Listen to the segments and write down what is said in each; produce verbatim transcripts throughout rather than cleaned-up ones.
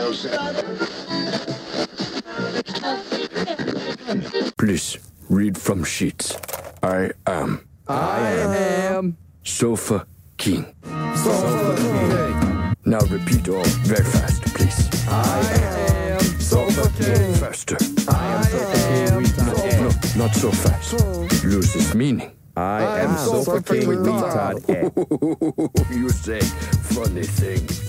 Please read from sheets. I am. I am. Sofa King. Sofa King. Now repeat all very fast, please. I am. Sofa King. Faster. I am Sofa King. No, no, not so fast. Loses meaning. I am Sofa King retard. You say funny things.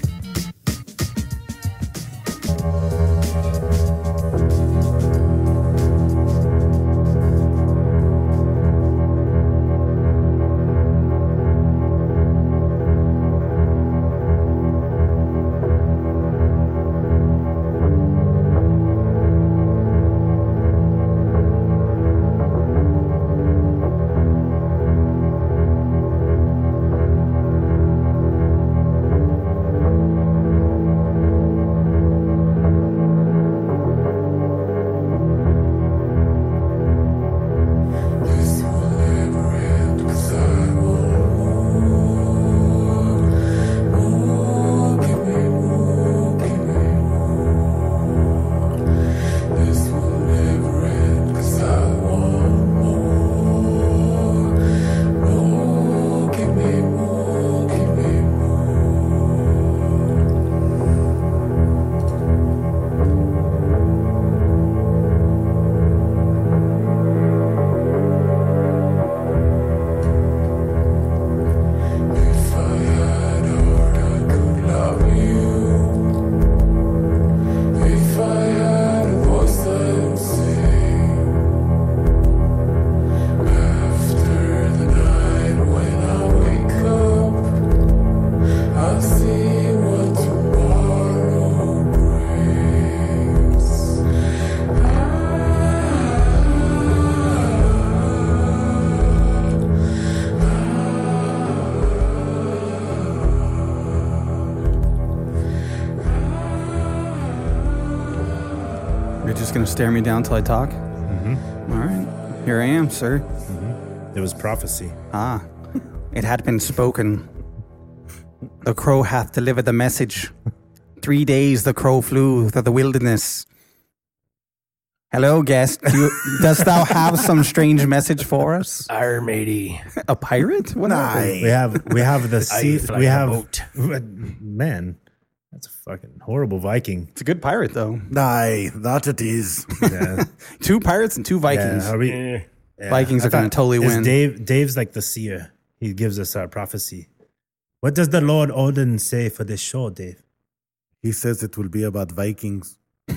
Going to stare me down till I talk? Mm-hmm. All right. Here I am, sir. Mm-hmm. It was prophecy. Ah. It had been spoken. The crow hath delivered the message. Three days the crow flew through the wilderness. Hello, guest. Do you, dost thou have some strange message for us? Arr, matey. A pirate? What We have we have the sea. fly We a have boat. man. That's a fucking horrible Viking. It's a good pirate, though. Aye, that it is. Yeah. Two pirates and two Vikings. Yeah, are we, Eh. yeah. Vikings I are going thought- to totally is win. Dave, Dave's like the seer. He gives us our prophecy. What does the Lord Odin say for this show, Dave? He says it will be about Vikings.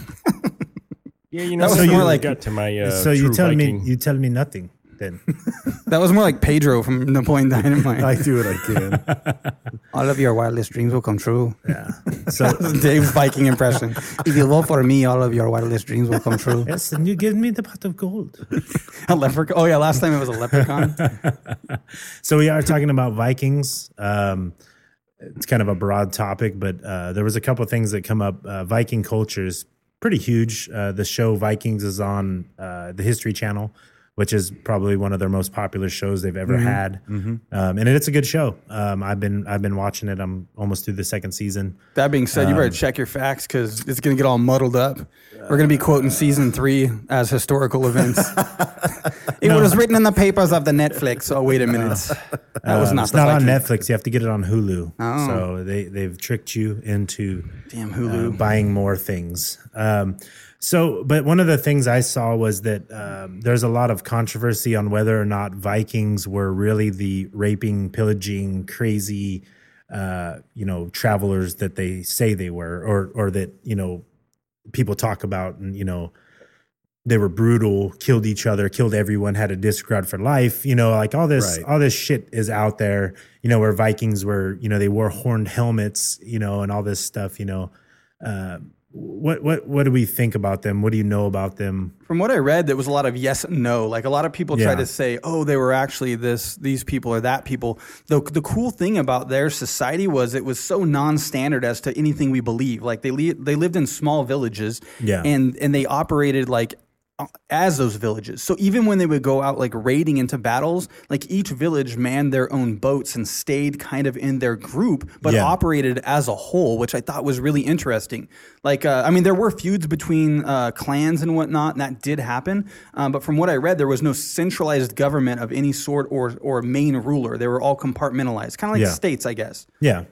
Yeah, you know, That was so more you like- got to my uh, so you true tell Viking. me, you tell me nothing. Then That was more like Pedro from Napoleon Dynamite. I do what I can. All of your wildest dreams will come true. yeah. So Dave's Viking impression. If you vote for me, all of your wildest dreams will come true. yes, and you give me the pot of gold. A leprechaun. Oh yeah, last time it was a leprechaun. So we are talking about Vikings. Um, it's kind of a broad topic, but uh, there was a couple of things that come up. Uh, Viking culture is pretty huge. Uh, the show Vikings is on uh, the History Channel, which is probably one of their most popular shows they've ever Mm-hmm. had, um, and it's a good show. Um, I've been I've been watching it. I'm almost through the second season. That being said, you better check your facts because it's going to get all muddled up. We're going to be quoting season three as historical events. It was written in the papers of the Netflix. Oh, wait a minute. That was Um, not it's the not on Viking. Netflix. You have to get it on Hulu. Oh. So they they've tricked you into Damn uh, Hulu. buying more things. Um, so, but one of the things I saw was that um, there's a lot of controversy on whether or not Vikings were really the raping, pillaging, crazy, uh, you know, travelers that they say they were, or or that you know people talk about, and you know. They were brutal, killed each other, killed everyone, had a disregard for life. You know, like all this, Right. all this shit is out there. You know, where Vikings were, you know, they wore horned helmets, you know, and all this stuff. You know, uh, what what what do we think about them? What do you know about them? From what I read, there was a lot of yes and no. Like a lot of people Yeah. try to say, "Oh, they were actually this, these people or that people." The the cool thing about their society was it was so non-standard as to anything we believe. Like they li- they lived in small villages, Yeah. and and they operated like as those villages. So even when they would go out like raiding into battles, like each village manned their own boats and stayed kind of in their group, but Yeah. operated as a whole, which I thought was really interesting. Like, uh, I mean, there were feuds between uh, clans and whatnot, and that did happen. Um, but from what I read, there was no centralized government of any sort or or main ruler. They were all compartmentalized, kind of like Yeah. states, I guess. Yeah.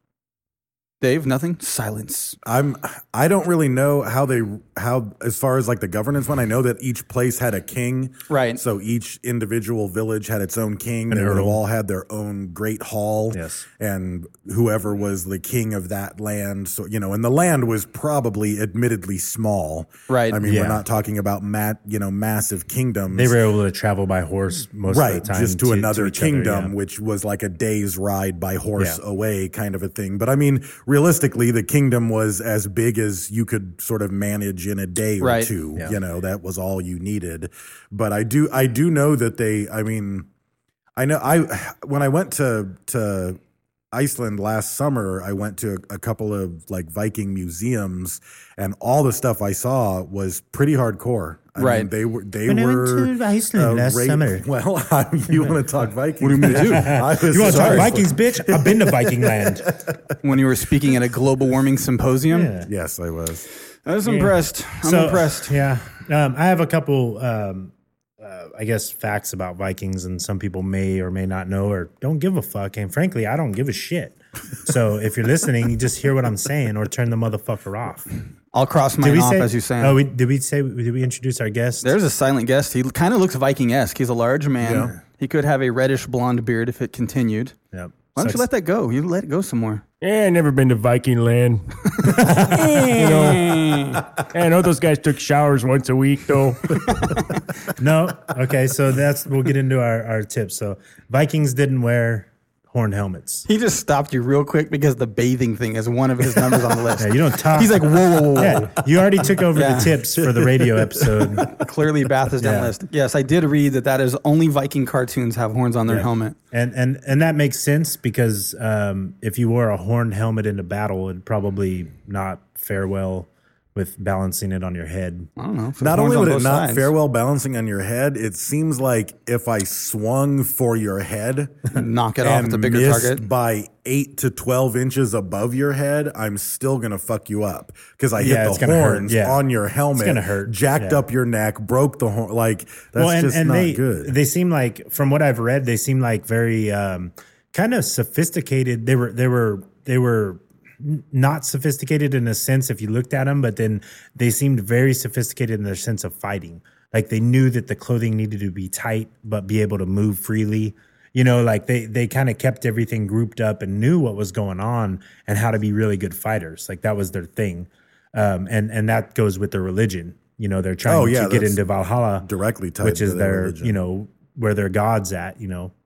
Dave, nothing? Silence. I'm I don't really know how they how as far as like the governance one. I know that each place had a king. Right. So each individual village had its own king. An They would have earl. all had their own great hall. Yes. And whoever was the king of that land. So you know, and the land was probably admittedly small. Right. I mean, Yeah. we're not talking about mat you know massive kingdoms. They were able to travel by horse most right, of the time. just to, another each other, kingdom, yeah. which was like a day's ride by horse Yeah. away, kind of a thing. But I mean, realistically, the kingdom was as big as you could sort of manage in a day or Right. two. Yeah. You know, that was all you needed. But I do, I do know that they. I mean, I know I when I went to to Iceland last summer, I went to a couple of like Viking museums, and all the stuff I saw was pretty hardcore. I Right. mean, they were they When I went were to Iceland last rape- summer. Well, I, you want to talk Vikings? What do you mean do? I was You want to talk sorry. Vikings, bitch? I've been to Viking land. When you were speaking at a global warming symposium, Yeah. Yes, I was. I was impressed. I'm So, impressed. Yeah. Um, I have a couple, um, uh, I guess, facts about Vikings, and some people may or may not know or don't give a fuck. And frankly, I don't give a shit. So if you're listening, you just hear what I'm saying or turn the motherfucker off. I'll cross Did mine we off say? as you say. Oh, we, did we say? Did we introduce our guest? There's a silent guest. He kind of looks Viking-esque. He's a large man. Yeah. He could have a reddish blonde beard if it continued. Yep. Why don't So you let that go? You let it go some more. Yeah, I never been to Viking land. you know, I know those guys took showers once a week, though. No. Okay. So that's we'll get into our, our tips. So Vikings didn't wear horned helmets. He just stopped you real quick because the bathing thing is one of his numbers on the list. Yeah, you don't talk. He's like, whoa, whoa, whoa, whoa. Yeah, you already took over Yeah. the tips for the radio episode. Clearly, Bath is down Yeah. the list. Yes, I did read that that is only Viking cartoons have horns on their helmet. And and and that makes sense because um, if you wore a horned helmet into battle, it'd probably not fare well with balancing it on your head. I don't know. if Not there's only horns would on it both not sides. fare well balancing on your head, it seems like if I swung for your head Knock it off and at the bigger missed target. by eight to twelve inches above your head, I'm still gonna fuck you up because I Yeah, hit it's the gonna hurt. horns Yeah. on your helmet, gonna hurt. jacked Yeah. up your neck, broke the horn. Like that's just not they, good. They seem like, from what I've read, they seem like very um, kind of sophisticated. They were they were they were n- not sophisticated in a sense if you looked at them, but then they seemed very sophisticated in their sense of fighting. Like they knew that the clothing needed to be tight but be able to move freely. You know, like they they kind of kept everything grouped up and knew what was going on and how to be really good fighters. Like that was their thing, um, and and that goes with their religion. You know, they're trying Oh, yeah, to get that's into Valhalla directly tied which to is their their, religion. you know, where their god's at, you know.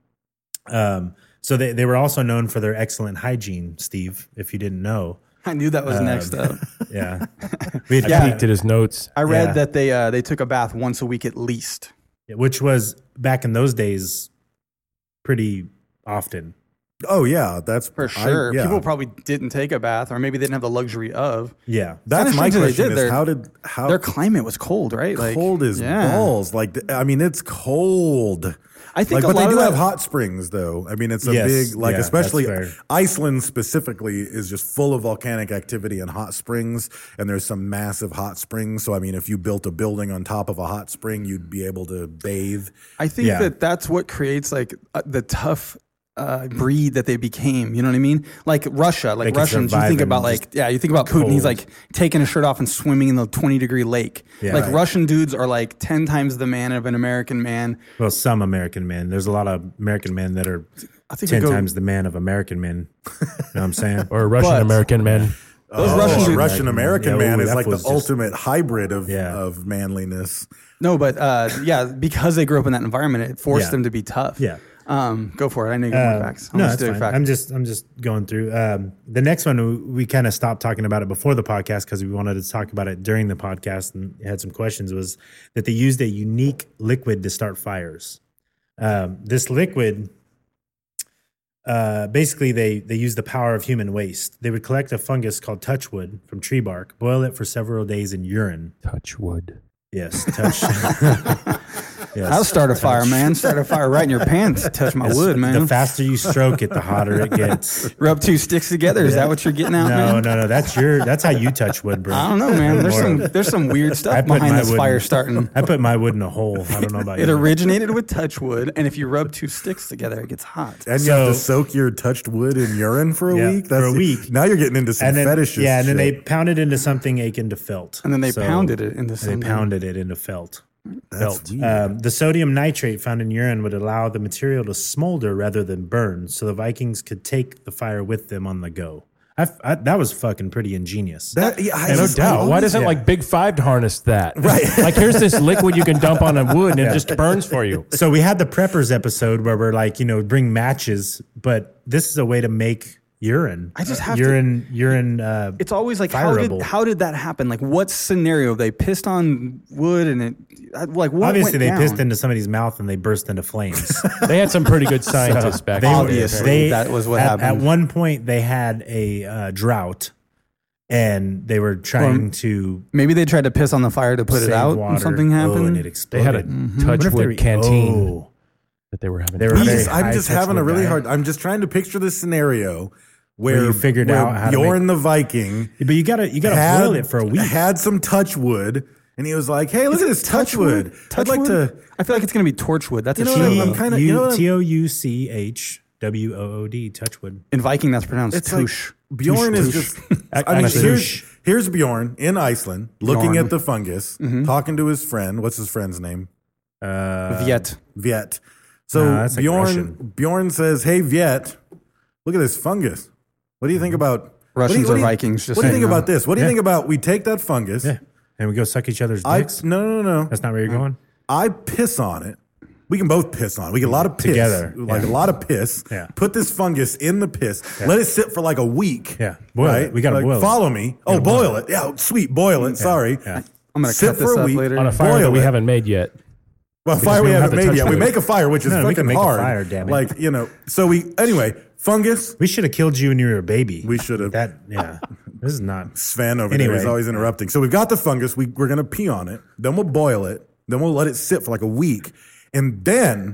Um, so they, they were also known for their excellent hygiene, Steve, if you didn't know. I knew that was Um, next up. Yeah. We had Yeah. Peeked at his notes. I read Yeah. that they uh, they took a bath once a week at least. which was back in those days pretty often. Oh yeah, that's For I- sure. yeah. People probably didn't take a bath, or maybe they didn't have the luxury of. Yeah. That's Kinda my strange that they question: did. is Their- how did how Their climate was cold, right? Like, cold as yeah. balls? Like th- I mean, it's cold. I think Like, a but lot they of do that- have hot springs, though. I mean, it's a Yes, big, like, yeah, especially that's fair. Iceland specifically is just full of volcanic activity and hot springs, and there's some massive hot springs. So, I mean, if you built a building on top of a hot spring, you'd be able to bathe. I think Yeah. that that's what creates like uh, the tough uh, breed that they became. You know what I mean? Like Russia, like They can Russians. You survive think in about like yeah, you think about Putin. He's cold. like taking his shirt off and swimming in the twenty degree lake. Yeah. like Right. Russian dudes are like ten times the man of an American man. Well, some American men. There's a lot of American men that are I think ten we go, times the man of American men. You know what I'm saying? Or a Russian American man. those Oh, Russian a dudes. Russian American Yeah, man ooh, is that like the was just- ultimate hybrid of Yeah. of manliness. No, but uh, yeah, because they grew up in that environment, it forced Yeah. them to be tough. Yeah. Um, go for it. I know you got more Uh, facts. I'm no, gonna that's steal your fine. fact. I'm just I'm just going through. Um, the next one we, we kind of stopped talking about it before the podcast because we wanted to talk about it during the podcast and had some questions. Was that they used a unique liquid to start fires? Um, this liquid, uh, basically, they they use the power of human waste. They would collect a fungus called touchwood from tree bark, boil it for several days in urine, Touch wood. Yes, touch. Yes. I'll start a fire, man. Start a fire right in your pants. Touch my wood, man. The faster you stroke it, the hotter it gets. Rub two sticks together. Is that what you're getting out, No, man? no, no. That's your. That's how you touch wood, bro. I don't know, man. There's some there's some weird I stuff put behind my this wood fire in- starting. I put my wood in a hole. I don't know about It you. originated with touch wood, and if you rub two sticks together, it gets hot. And you have to So- soak your touched wood in urine for a Yeah, week. for a week. Now you're getting into some and then, fetishes. yeah, and then they shit. pounded into something akin to felt. And then they So- pounded it into and They something. pounded it into felt. That's Felt. weird. Um, the sodium nitrate found in urine would allow the material to smolder rather than burn, so the Vikings could take the fire with them on the go. I, I, that was fucking pretty ingenious. That, yeah, I No just- I doubt. Why always- doesn't yeah. like Big Five harness that? Right. Like here's this liquid you can dump on a wood and it just burns for you. So we had the preppers episode where we're like, you know, bring matches, but this is a way to make urine. I just have to- urine, urine. Uh, It's always like how Fireable. did how did that happen? Like what scenario? They pissed on wood and it like what obviously went they down? pissed into somebody's mouth and they burst into flames. They had some pretty good scientists back They- then. Obviously. they- that was what at, happened. At one point, they had a uh, drought, and they were trying Or to Maybe they tried to piss on the fire to put save it out water. and something Oh, happened. and it They exploded. had a Mm-hmm. What if they were- Touchwood canteen Oh. that they were having. They were I'm very just, I'm high just having a Touchwood really diet. hard. I'm just trying to picture this scenario where, Where you figured where out how to Bjorn make- the Viking But you gotta you gotta had, boil it for a week. had some touchwood, and he was like, "Hey, look at this touchwood. I'd like to." I feel like it's gonna be torchwood. That's You a know what, shame. I'm kinda- you know what I'm- T O U C H W O O D Touchwood. In Viking, that's pronounced It's like touche. Bjorn Touche, is touche. just. I mean, Actually, here's touche. here's Bjorn in Iceland, looking Bjorn. at the fungus, Mm-hmm. talking to his friend. What's his friend's name? Uh, Viet. Viet. So No, that's like Bjorn Russian. Bjorn says, "Hey Viet, look at this fungus. What do you think about what do Russians you- what or do you- Vikings, just what do you saying think no. about this? What do you Yeah. think about we take that fungus? yeah, and we go suck each other's I dicks. no no no no. That's not where you're going. I piss on it. We can both piss on it. We get a lot of piss. Together, Like yeah. a lot of piss. Yeah. Put this fungus in the piss. Let it sit for like a week. Yeah. Boil right? it. We gotta like, boil it. Follow me. Oh, boil it. Yeah, sweet. Boil it. Sorry. Yeah. I'm gonna Sit cut this for a up week. later. on a fire that boil we it. haven't made yet. Well, fire we we don't haven't have the made yet. We touchwood. make a fire, which is No, we can fucking make a hard. fire, damn it. Like, you know, so we, anyway, fungus. We should have killed you when you were a baby. We should have. That yeah. This is not. Sven over Anyway. there is always interrupting. So we've got the fungus. We, we're going to pee on it. Then we'll boil it. Then we'll let it sit for like a week. And then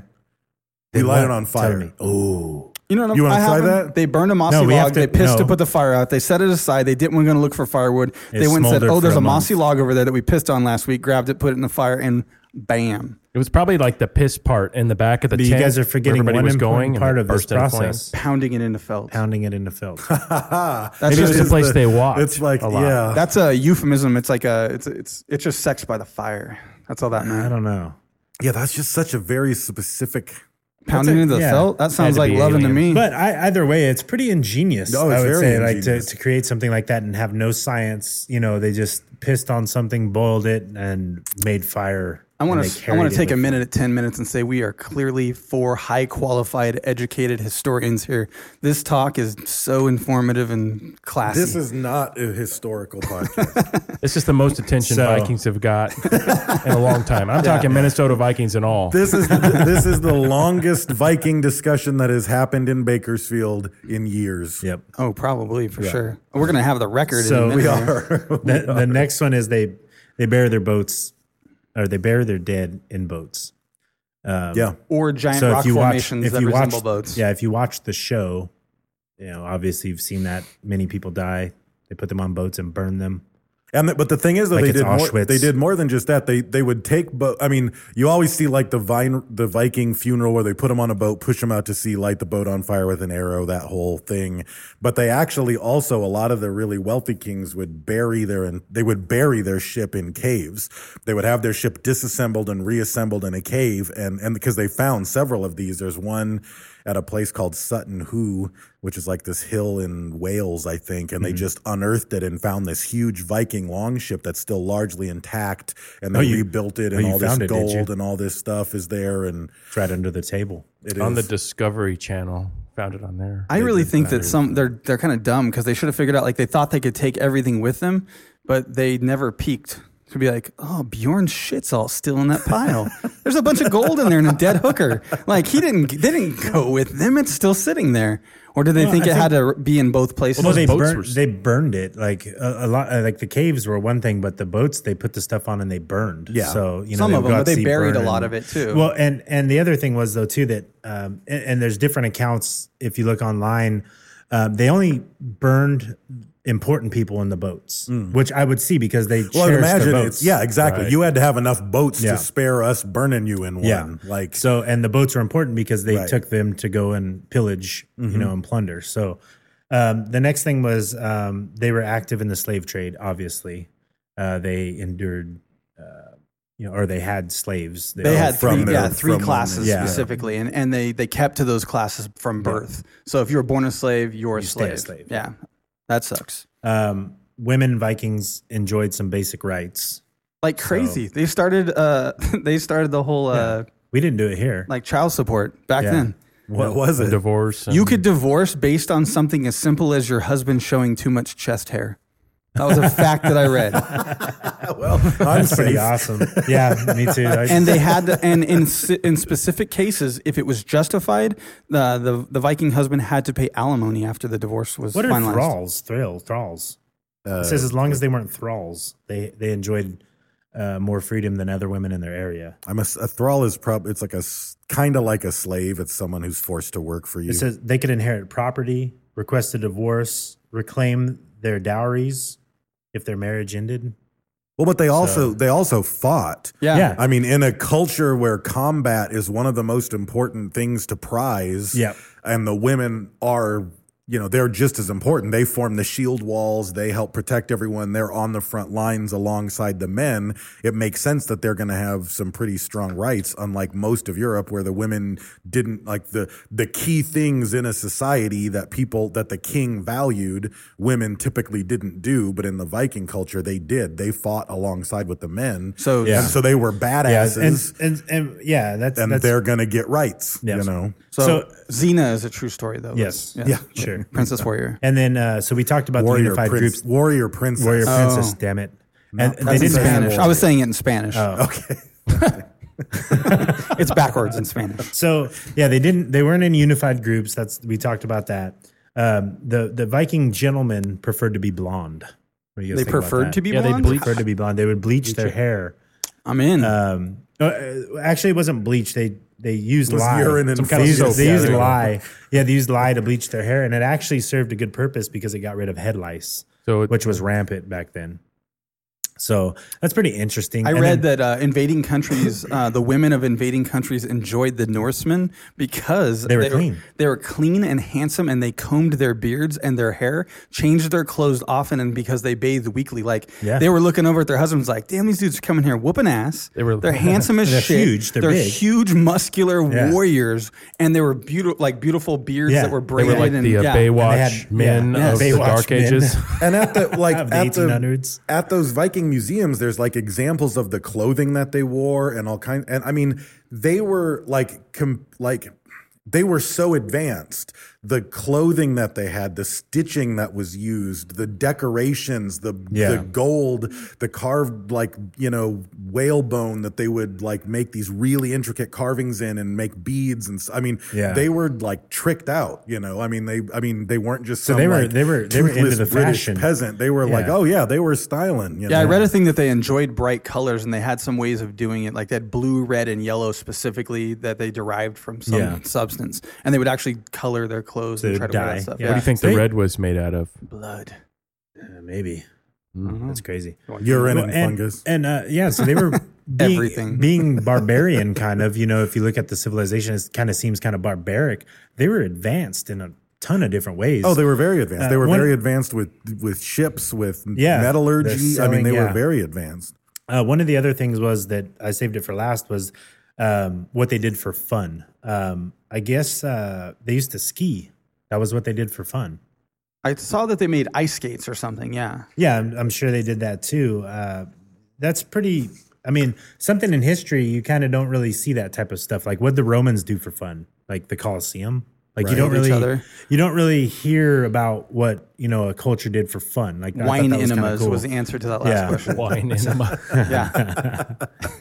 we Then light what? it on Tell fire. me. Oh. You know, You wanna I try haven't- that? They burned a mossy No, we have log. to- they pissed to no. put the fire out. They set it aside. They didn't want to look for firewood. It they went and said, smoldered "Oh, there's for a, a month. mossy log over there that we pissed on last week." Grabbed it, put it in the fire, and bam! It was probably like the piss part in the back of the But tent. you guys are where forgetting everybody one was important going and part it of this burst into flames. process: Pounding it into felt. pounding it into felt. That's Maybe just it's the place they watch It's like, a lot. yeah. that's a euphemism. It's like a it's it's it's just sex by the fire. That's all that I meant. don't know. yeah, that's just such a very specific. Pounding a- into the yeah. felt. That sounds to like be loving to alien. me. But I, either way, it's pretty ingenious. Oh, it's I would very say, like to, ingenious. to create something like that and have no science. You know, they just pissed on something, boiled it, and made fire. I want and to they I want carried to it take a with minute at ten minutes and say we are clearly four high qualified, educated historians here. This talk is so informative and classy. This is not a historical podcast. This is the most attention So- Vikings have got in a long time. I'm talking Minnesota Vikings and all. This is this is the longest Viking discussion that has happened in Bakersfield in years. Yep. oh, probably for sure. We're gonna have the record. So in a we minute here. are. The, the next one is they they bury their boats, or they bury their dead in boats. Um, Yeah. or giant So rock if you watch, formations if that you resemble watch, boats. yeah, if you watch the show, you know, obviously you've seen that many people die. They put them on boats and burn them. And the, but the thing is that Like they it's did more, Auschwitz. they did more than just that. They they would take boat. I mean, you always see like the vine the Viking funeral where they put them on a boat, push them out to sea, light the boat on fire with an arrow, that whole thing. But they actually also a lot of the really wealthy kings would bury their and they would bury their ship in caves. They would have their ship disassembled and reassembled in a cave, and and because they found several of these. There's one at a place called Sutton Hoo, which is like this hill in Wales, I think, and they Mm-hmm. just unearthed it and found this huge Viking longship that's still largely intact, and they Oh, you- rebuilt it, oh, and you all this found it, did you? gold and all this stuff is there, and It's right under the table. it on the is- Discovery Channel. Found it on there. I really think that some they're they're kind of dumb because they should have figured out like they thought they could take everything with them, but they never peeked could be like, oh, Bjorn's shit's all still in that pile. There's a bunch of gold in there and a dead hooker. Like he didn't, they didn't go with them. It's still sitting there. Or did they Well, think I it think- had to be in both places? Well, they boats burned. were- They burned it like a, a lot. Uh, like the caves were one thing, but the boats they put the stuff on and they burned. Yeah. So you know Some they've of them, got but they sea buried a burn lot and- of it, too. Well, and and the other thing was though too that um, and, and there's different accounts. If you look online, um, they only burned important people in the boats, which I would see because they Well, cherished imagine the it's boats. yeah, exactly. Right. You had to have enough boats Yeah. to spare us burning you in one. Yeah, Like so, and the boats were important because they Right. took them to go and pillage, you know, and plunder. So, um, the next thing was um, they were active in the slave trade. Obviously, uh, they endured, uh, you know, or they had slaves. They had from three, their- yeah, three from when classes they- Yeah. specifically, and, and they, they kept to those classes from birth. So if you were born a slave, you're a You stay a slave. slave. Yeah, that sucks. Um, women Vikings enjoyed some basic rights. Like crazy. They started. Uh, they started the whole uh, We didn't do it here. like child support back Yeah. then. what was it? Divorce. You and- could divorce based on something as simple as your husband showing too much chest hair. That was a fact that I read. Well, I'm That's pretty safe. awesome. Yeah, me too. I- And they had to, and in si- in specific cases, if it was justified, the the, the Viking husband had to pay alimony after the divorce was what are finalized. thralls? Thrill thralls. it says as long as they weren't thralls, they they enjoyed uh, more freedom than other women in their area. I'm a, a thrall is probably it's like a kind of like a slave. It's someone who's forced to work for you. It says they could inherit property, request a divorce, reclaim their dowries if their marriage ended. Well, but they also So- they also fought. Yeah. Yeah. I mean, in a culture where combat is one of the most important things to prize, Yep. and the women are, you know, they're just as important. They form the shield walls. They help protect everyone. They're on the front lines alongside the men. It makes sense that they're going to have some pretty strong rights, unlike most of Europe, where the women didn't like the the key things in a society that people that the king valued. Women typically didn't do, but in the Viking culture, they did. They fought alongside with the men. So Yeah. And so they were Yeah, badasses, and, and and yeah, that's and that's they're going to get rights. Yes. You know, so, so- Xena is a true story though. yes, Yeah. Yeah. sure. Princess Warrior. And then uh, so we talked about the warrior unified prince, groups. warrior princess. Warrior Oh. princess, damn it! And Not they That's in didn't have Spanish. I was saying it in Spanish. Oh. Okay. It's backwards in Spanish. So yeah, they didn't. They weren't in unified groups. That's we talked about that. Um, the the Viking gentlemen preferred to be blonde. What do you guys They think about preferred that? to be Yeah, they blonde. bleach- preferred to be blonde. They would bleach their hair. I'm in. Um, uh, actually, it wasn't bleach. They they used It was lye. urine and Some kind of feces. soap. They Yeah, used there you go. lye. Yeah, they used lye to bleach their hair, and it actually served a good purpose because it got rid of head lice, So it- which was rampant back then. So that's pretty interesting. I And read then- that uh, invading countries, uh, the women of invading countries enjoyed the Norsemen because They were clean. They were clean and handsome, and they combed their beards and their hair, changed their clothes often, and because they bathed weekly. Like Yeah. they were looking over at their husbands, like, "Damn, these dudes are coming here whooping ass. They were- they're handsome as They're shit. huge. They're big. huge, muscular Yeah. warriors, and they were beautiful, like beautiful beards Yeah. that were They They braided were like and the uh, yeah. Baywatch And they had- men yeah, of the Baywatch Dark men. Ages. And at the like Of the at the eighteen hundreds. at those Viking museums, there's like examples of the clothing that they wore and all kind. And I mean, they were like com, like they were so advanced. The clothing that they had, the stitching that was used, the decorations, the Yeah. the gold, the carved like you know whalebone that they would like make these really intricate carvings in and make beads and s- I mean, Yeah. they were like tricked out. You know, I mean they I mean they weren't just So some they were- like, they were- they were into toothless the British fashion. peasant. They were like, Yeah. oh yeah, they were styling. You Yeah, I know? read a thing that they enjoyed bright colors and they had some ways of doing it, like that blue, red, and yellow specifically that they derived from some Yeah. substance. And they would actually color their clothes They and would try to wear dye. that stuff. Yeah. What do you think They- the red was made out of? Blood. Uh, maybe that's crazy. urine Well, and, and, fungus. and uh, yeah, so they were being, Everything. being barbarian, kind of. You know, if you look at the civilization, it kind of seems kind of barbaric. They were advanced in a ton of different ways. Oh, they were very advanced. Uh, they were one- very advanced with with ships, with Yeah, metallurgy. they're I mean, selling- they were yeah. very advanced. Uh, one of the other things was that I saved it for last was um, what they did for fun. Um, I guess uh, they used to ski. That was what they did for fun. I saw that they made ice skates or something. Yeah. Yeah, I'm, I'm sure they did that too. Uh, that's pretty. I mean, something in history you kind of don't really see that type of stuff. Like what the Romans do for fun, like the Colosseum. Like you Right. don't Killed each really, other. you don't really hear about what you know a culture did for fun. Like I thought Wine that was kinda enemas cool. was the answer to that last Yeah. question. Wine enema. Yeah,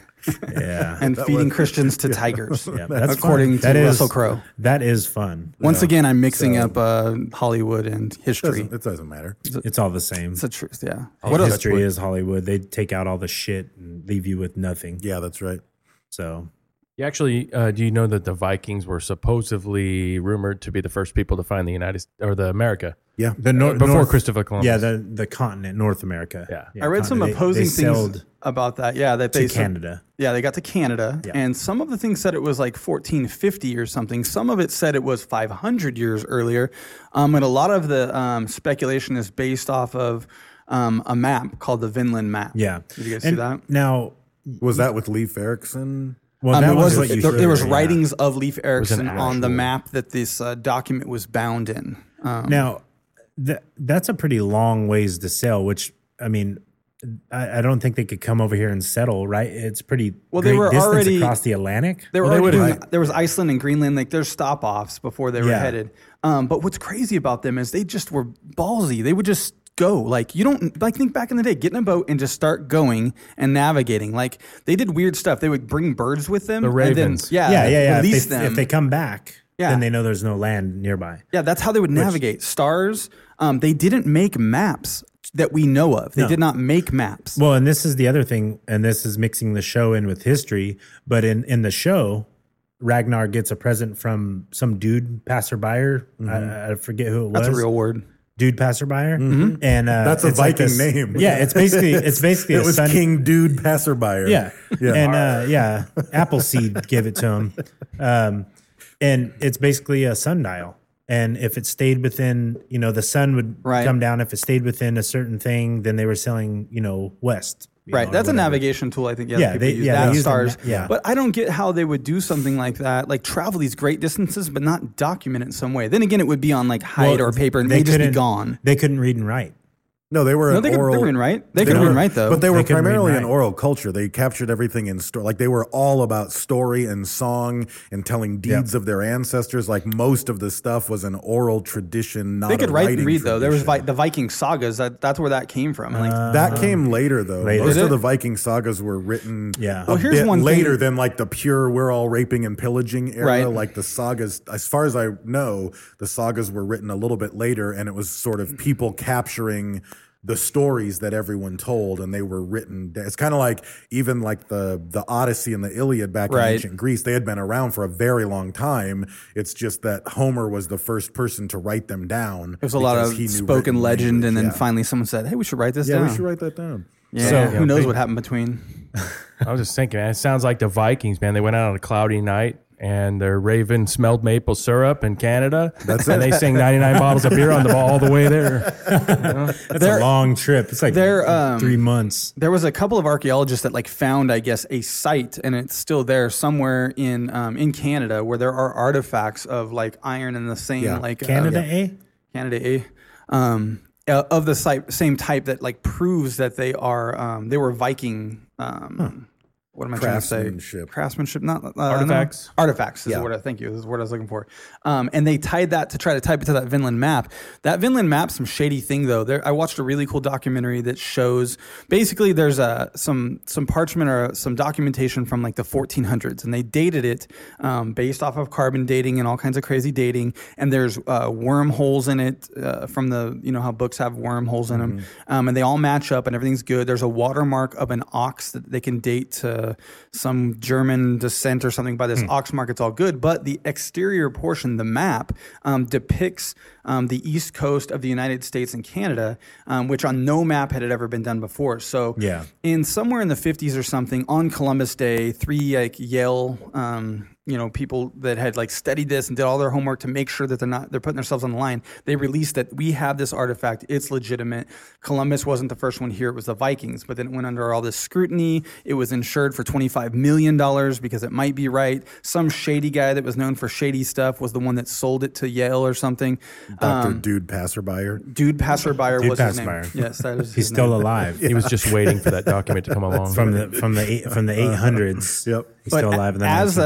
Yeah, and feeding Christians to tigers, yeah, that's according fun. to That is- Russell Crowe. That is fun. Once again, I'm mixing So- up uh, Hollywood and history. Doesn't, it doesn't matter. It's all the same. It's the truth. Yeah. What What else? history is Hollywood? They take out all the shit and leave you with nothing. Yeah, that's right. So You actually, uh, do you know that the Vikings were supposedly rumored to be the first people to find the United States or the America Yeah. the nor- before North, Christopher Columbus? yeah, the the continent, North America. Yeah. I read some continent. They- opposing they things sailed about that. Yeah, that to they said- Canada. Yeah, they got to Canada, Yeah. and some of the things said it was like fourteen fifty or something. Some of it said it was five hundred years earlier, um, and a lot of the um, speculation is based off of um, a map called the Vinland Map. Yeah. Did you guys see And that? Now, Was that with Leif Erikson? well, Um, that it was, was, what you there, there was hear, yeah. writings of Leif Erikson an on the actual- map that this uh, document was bound in. Um, Now, th- that's a pretty long ways to sail. Which I mean, I, I don't think they could come over here and settle. Right? It's pretty Well, they great were distance already- across the Atlantic. They were Well, they already would've- doing, there was Iceland and Greenland, like there's stop offs before they were Yeah. headed. Um, but what's crazy about them is they just were ballsy. They would just go. Like you don't like think back in the day, get in a boat and just start going and navigating. Like they did weird stuff. They would bring birds with them. The and then- ravens. yeah, yeah, yeah, yeah. Release If they, them. if they come back, Yeah. then they know there's no land nearby. yeah, that's how they would navigate. Stars. Um, they didn't make maps that we know of. They No. did not make maps. Well, and this is the other thing, and this is mixing the show in with history. But in in the show, Ragnar gets a present from some dude passerby. I, I forget who it was. That's a real word. dude passerby, and uh, That's a it's like Viking this- name. Yeah, it's basically it's basically It a was sun- King Dude Passerby. Yeah, Yeah. and uh, yeah, Appleseed gave it to him, um, and it's basically a sundial. And if it stayed within, you know, the sun would Right. come down. If it stayed within a certain thing, then they were sailing, you know, west. you Right, know, or that's a whatever. navigation tool. I think. Yeah, Yeah, that people they- use. yeah, they That use them, stars. yeah. But I don't get how they would do something like that, like travel these great distances, but not document it in some way. Then again, it would be on like hide Well, or paper, and they they'd just be couldn't- gone. They couldn't read and write. No, they were No, an they could, oral. they were in right. They, could were- read and write though. But they were They couldn't read primarily and an write. oral culture. They captured everything in story. Like they were all about story and song and telling deeds Yep. of their ancestors. Like most of the stuff was an oral tradition, not they could a write and writing read though. There was vi- tradition. the Viking sagas. That, that's where that came from. Like That came later, though. Later. Most Did of it? the Viking sagas were written Yeah. a Well, here's bit one thing- later than like the pure "we're all raping and pillaging" era. Right. Like the sagas, as far as I know, the sagas were written a little bit later, and it was sort of people capturing the stories that everyone told, and they were written. It's kind of like even like the the Odyssey and the Iliad back Right. in ancient Greece. They had been around for a very long time. It's just that Homer was the first person to write them down. There was a lot because of he knew spoken written legend, and then language. Yeah. finally someone said, "Hey, we should write this yeah, down." we should write that down. Yeah, So- who knows what happened between? I was just thinking, man, it sounds like the Vikings, man. They went out on a cloudy night and their raven smelled maple syrup in Canada. That's and it. they sang ninety-nine bottles of beer on the ball all the way there. That's They're- a long trip. It's like they're, um, three months. There was a couple of archaeologists that like found, I guess, a site, and it's still there somewhere in um, in Canada where there are artifacts of like iron and the same Yeah. like uh, Canada, eh? Canada, eh? Um, uh, of the site, same type that like proves that they are um, they were Viking. Um, What am I trying to say? Craftsmanship. Craftsmanship, not uh, Artifacts? No. Artifacts is Yeah. the word I thank you. This is the word I was looking for. Um, and they tied that to try to type it to that Vinland map. That Vinland map, some shady thing though. There, I watched a really cool documentary that shows basically there's a some some parchment or some documentation from like the fourteen hundreds, and they dated it um, based off of carbon dating and all kinds of crazy dating. And there's uh, wormholes in it uh, from the you know how books have wormholes in them, um, and they all match up and everything's good. There's a watermark of an ox that they can date to some German descent or something by this ox mark. It's all good, but the exterior portion, the map, um, depicts um, the east coast of the United States and Canada, um, which on no map had it ever been done before. So, Yeah. in somewhere in the fifties or something, on Columbus Day, three like Yale, um, you know, people that had like studied this and did all their homework to make sure that they're not they're putting themselves on the line. They released that we have this artifact. It's legitimate. Columbus wasn't the first one here; it was the Vikings. But then it went under all this scrutiny. It was insured for twenty-five million dollars because it might be right. Some shady guy that was known for shady stuff was the one that sold it to Yale or something. Doctor Um, Dude Passerby. Dude Passerby Dude was his name. Passerby. Yes, that is. He's his still name. alive. He was just waiting for that document to come along. From the from the eight, from the eight hundreds. Yep. He's But still alive in the as nineteen a fifties.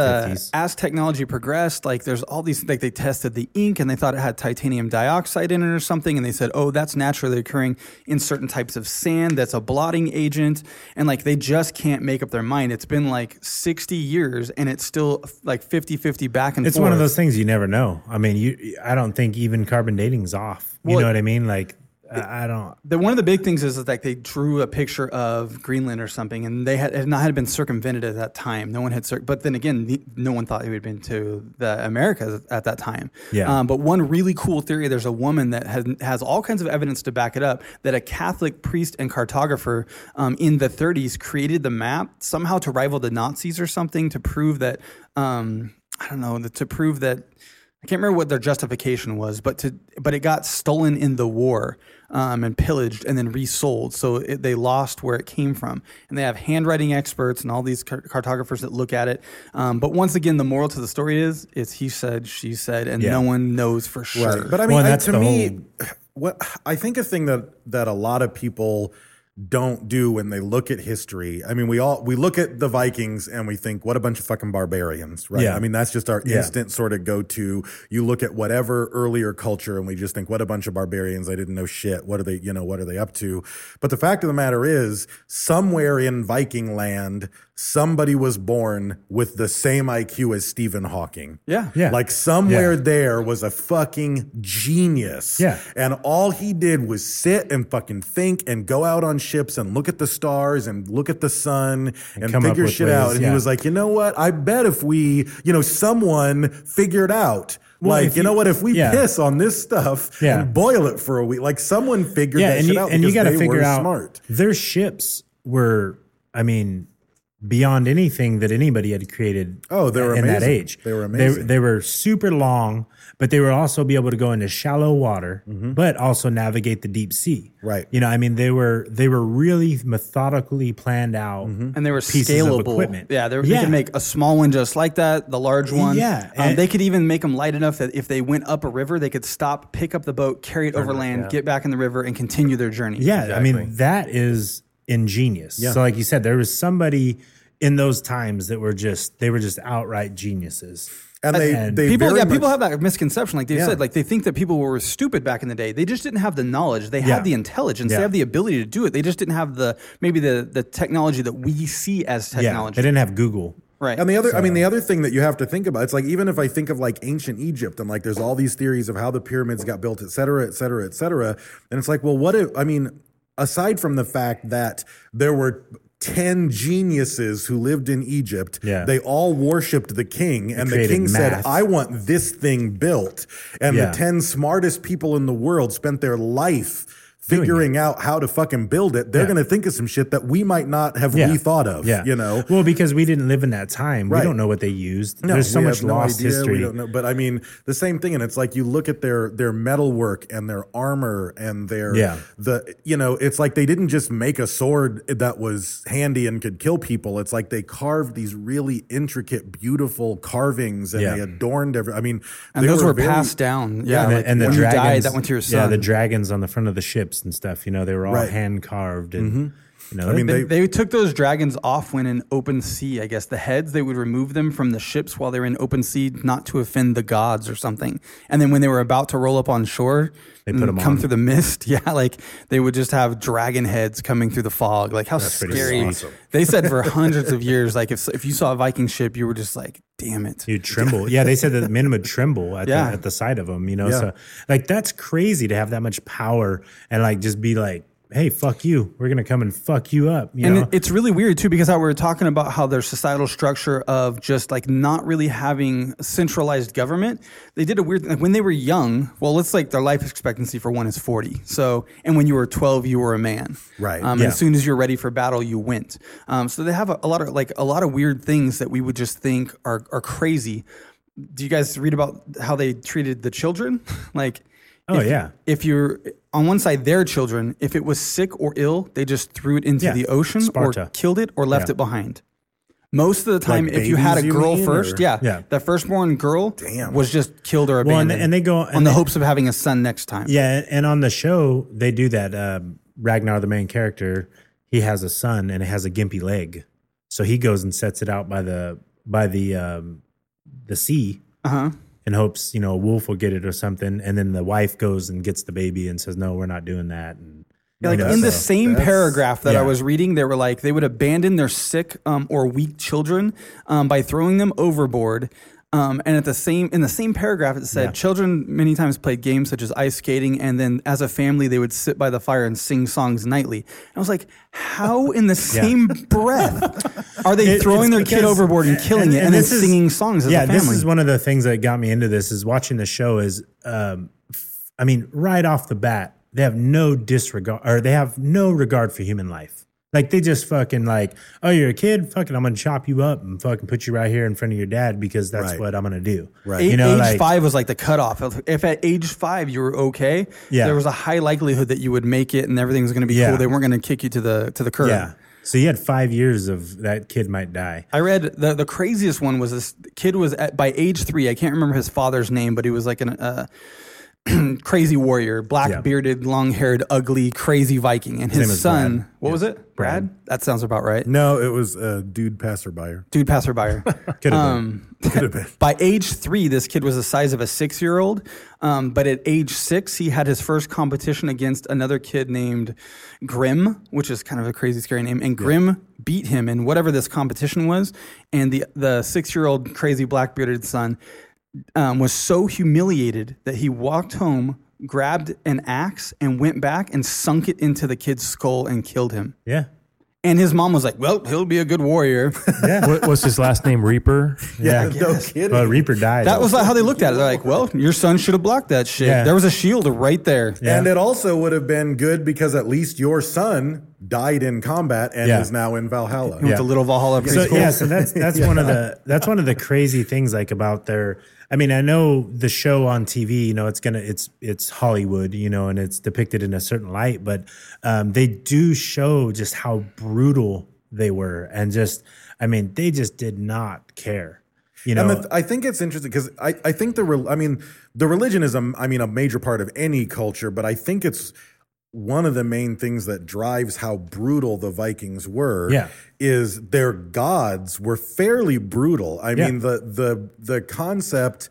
Yes. as technology progressed, like there's all these, like they tested the ink and they thought it had titanium dioxide in it or something. And they said, oh, that's naturally occurring in certain types of sand. That's a blotting agent. And like, they just can't make up their mind. It's been like sixty years and it's still like fifty-fifty back and It's forth. one of those things you never know. I mean, you. I don't think even carbon dating's off. You Well, know what I mean? Like, I I don't. The, one of the big things is, is like they drew a picture of Greenland or something, and they had, had not had been circumvented at that time. No one had, cir- but then again, ne- no one thought it had been to the Americas at that time. Yeah. Um, but one really cool theory: there's a woman that has has all kinds of evidence to back it up that a Catholic priest and cartographer um, in the thirties created the map somehow to rival the Nazis or something to prove that um, I don't know to prove that. I can't remember what their justification was, but to but it got stolen in the war um, and pillaged and then resold. So it, they lost where it came from. And they have handwriting experts and all these car- cartographers that look at it. Um, but once again, the moral to the story is it's he said, she said, and Yeah. no one knows for sure. Right. But I mean, Well, I- that's to the me, what I think a thing that that a lot of people don't do when they look at history. I mean, we all we look at the Vikings and we think, what a bunch of fucking barbarians, right? Yeah. I mean, that's just our Yeah. instant sort of go to. You look at whatever earlier culture and we just think, what a bunch of barbarians. They didn't know shit. What are they, you know, what are they up to? But the fact of the matter is, somewhere in Viking land, somebody was born with the same I Q as Stephen Hawking. Yeah. Yeah. Like somewhere Yeah. there was a fucking genius. Yeah. And all he did was sit and fucking think and go out on ships and look at the stars and look at the sun and, come up figure with shit ways, out. And yeah. he was like, you know what? I bet if we, you know, someone figured out, Well, like, if you, you- know what? If we yeah. piss on this stuff Yeah. and boil it for a week, like someone figured Yeah, that and shit you out and you because got to they figure were out smart. their ships were. I mean, beyond anything that anybody had created. Oh, they were in that amazing. age. They were They, amazing. they were super long, but they were also be able to go into shallow water, but also navigate the deep sea. Right. You know, I mean, they were they were really methodically planned out, And they were pieces scalable. of equipment. Yeah, they, were, Yeah. they could make a small one just like that, the large one. Yeah, Um, and- they could even make them light enough that if they went up a river, they could stop, pick up the boat, carry it overland, yeah. get back in the river, and continue their journey. Yeah, I Exactly. mean that is ingenious. Yeah. So, like you said, there was somebody in those times that were just they were just outright geniuses. And they, And they People, very yeah, people much- have that misconception, like Dave Yeah. said, like they think that people were stupid back in the day. They just didn't have the knowledge. They Yeah. had the intelligence. Yeah. They have the ability to do it. They just didn't have the maybe the the technology that we see as Yeah, technology. they didn't have Google. Right. And the other, I mean, the other thing that you have to think about, it's like, even if I think of like ancient Egypt and like there's all these theories of how the pyramids got built, et cetera, et cetera, et cetera. And it's like, well, what if, I mean, aside from the fact that there were ten geniuses who lived in Egypt, Yeah. they all worshiped the king, and the created king said, math. I want this thing built. And Yeah. the ten smartest people in the world spent their life Doing figuring out how to fucking build it. They're Yeah. going to think of some shit that we might not have Yeah. we thought of, Yeah. you know? Well, because we didn't live in that time. Right. We don't know what they used. No, There's so we much have no lost idea. history. We don't know, but I mean the same thing. And it's like you look at their their metalwork and their armor and their Yeah. the you know it's like they didn't just make a sword that was handy and could kill people. It's like they carved these really intricate, beautiful carvings and Yeah. they adorned every. I mean, and they those were, very- passed down. Yeah, and, like the, and the when dragons, you died, that went to your son. Yeah, the dragons on the front of the ships and stuff. You know, they were all Right. hand carved, and you know, I mean, They, they- they took those dragons off when in open sea. I guess the heads, they would remove them from the ships while they were in open sea, not to offend the gods or something. And then when they were about to roll up on shore, They put and 'em come on. through the mist. Yeah, like they would just have dragon heads coming through the fog. Like how pretty scary! awesome. They said for hundreds of years, like if if you saw a Viking ship, you were just like, damn it. you'd tremble. Yeah, they said that men would tremble at, Yeah. the, at the sight of them. You know, Yeah. so like that's crazy to have that much power and like just be like, hey, fuck you. We're gonna come and fuck you up. You And know, it, it's really weird too, because how we were talking about how their societal structure of just like not really having centralized government. They did a weird, like when they were young, well, let's like their life expectancy for one is forty. So, and when you were twelve, you were a man. Right. Um, Yeah. As soon as you're ready for battle, you went. Um, so they have a, a lot of like a lot of weird things that we would just think are, are crazy. Do you guys read about how they treated the children? like, Oh, if- yeah. If you're on one side, their children, if it was sick or ill, they just threw it into Yeah. the ocean Sparta. or killed it or left Yeah. it behind. Most of the time, Like if you had a babies, you girl mean, first, or- yeah, Yeah. the firstborn girl Damn. was just killed or Well, and- abandoned. and they go- on and the they- hopes of having a son next time. yeah, and on the show they do that. Um, Ragnar, the main character, he has a son and it has a gimpy leg, so he goes and sets it out by the by the um, the sea Uh-huh. in hopes, you know, a wolf will get it or something. And then the wife goes and gets the baby and says, no, we're not doing that. And Yeah, like you know, in the so- same that's- paragraph that I yeah. was reading, they were like they would abandon their sick um, or weak children um, by throwing them overboard. Um, and at the same in the same paragraph, it said Yeah. children many times played games such as ice skating, and then as a family they would sit by the fire and sing songs nightly. And I was like, how in the same breath are they It- throwing it's their kid because- overboard and killing it, and, then this is- singing songs as yeah, a family? this is one of the things that got me into this is watching the show is, um, f- I mean, right off the bat, they have no disregard or they have no regard for human life. Like they just fucking like, oh, you're a kid? Fucking, I'm going to chop you up and fucking put you right here in front of your dad because that's Right. what I'm going to do. Right. A- You know, age like, five was like the cutoff. If at age five you were okay, Yeah. there was a high likelihood that you would make it and everything was going to be Yeah. cool. They weren't going to kick you to the to the curb. yeah. So you had five years of that kid might die. I read the the craziest one was this kid was at, by age three. I can't remember his father's name, but he was like an uh, crazy warrior, black Yeah. bearded, long haired, ugly, crazy Viking, and name his is son. Brad. What Yeah. was it? Brad? That sounds about right. No, it was a dude passerby. Dude, passerby. Could have Um, Could have been. By age three, this kid was the size of a six-year-old. Um, but at age six, he had his first competition against another kid named Grim, which is kind of a crazy, scary name. And Grim beat him in whatever this competition was. And the the six-year-old crazy black-bearded son um, was so humiliated that he walked home, grabbed an axe, and went back and sunk it into the kid's skull and killed him. been. Yeah. And his mom was like, "Well, he'll be a good warrior." What, what's his last name? Reaper. Yeah. No kidding. Well, Reaper died. That was how they looked at it. They're like, well, your son should have blocked that shit. Yeah. There was a shield right there. Yeah. And it also would have been good because at least your son died in combat and Yeah. is now in Valhalla. He went to Little Valhalla So preschool. yeah, so that's that's one of the that's one of the crazy things like about their. I mean, I know the show on T V. You know, it's gonna it's it's Hollywood. You know, and it's depicted in a certain light, but um, they do show just how brutal they were, and just I mean, they just did not care. You know, And the, I think it's interesting because I, I think the re, I mean the religion is a I mean a major part of any culture, but I think it's one of the main things that drives how brutal the Vikings were. Yeah. Is their gods were fairly brutal. I Yeah. mean the the the concept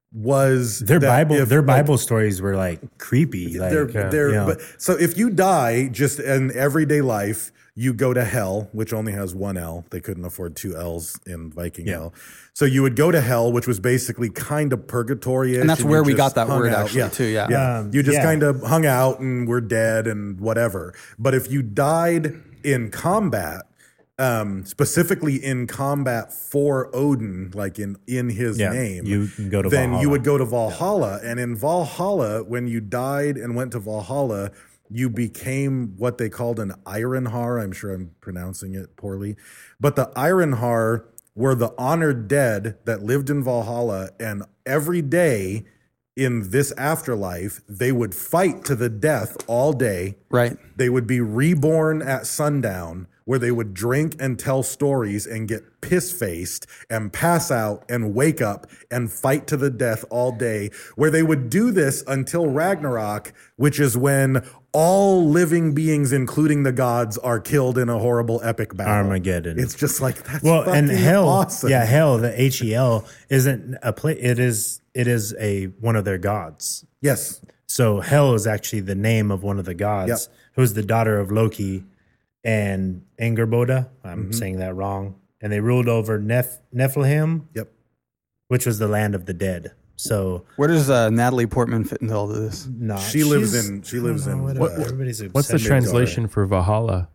was their that Bible if, their like, Bible stories were like creepy. Like, they're, yeah. they're, you know. but, so if you die just in everyday life, you go to hell, which only has one L. They couldn't afford two L's in Viking Yeah. hell. So you would go to hell, which was basically kind of purgatory. And that's where we got that word actually, yeah. too, yeah. yeah. Um, you just yeah. kind of hung out and were dead and whatever. But if you died in combat, um, specifically in combat for Odin, like in, in his Yeah, name, you can go to then Valhalla. you would go to Valhalla. And in Valhalla, when you died and went to Valhalla, you became what they called an Ironhar. I'm sure I'm pronouncing it poorly. But the Ironhar were the honored dead that lived in Valhalla. And every day in this afterlife, they would fight to the death all day. Right. They would be reborn at sundown, where they would drink and tell stories and get piss-faced and pass out and wake up and fight to the death all day, where they would do this until Ragnarok, which is when all living beings, including the gods, are killed in a horrible epic battle. Armageddon. It's just like, that's well, and fucking hell, awesome. yeah, hell. The H E L isn't a play. It is it is a one of their gods. Yes. So Hel is actually the name of one of the gods, Yep. who's the daughter of Loki and Angerboda. I'm Mm-hmm. saying that wrong. And they ruled over Neph- Nephilim, Yep. which was the land of the dead. So Where does uh, Natalie Portman fit into all of this? no, She lives she's- in- she lives I don't know, in, whatever. uh, Everybody's What's the upset. translation for Valhalla?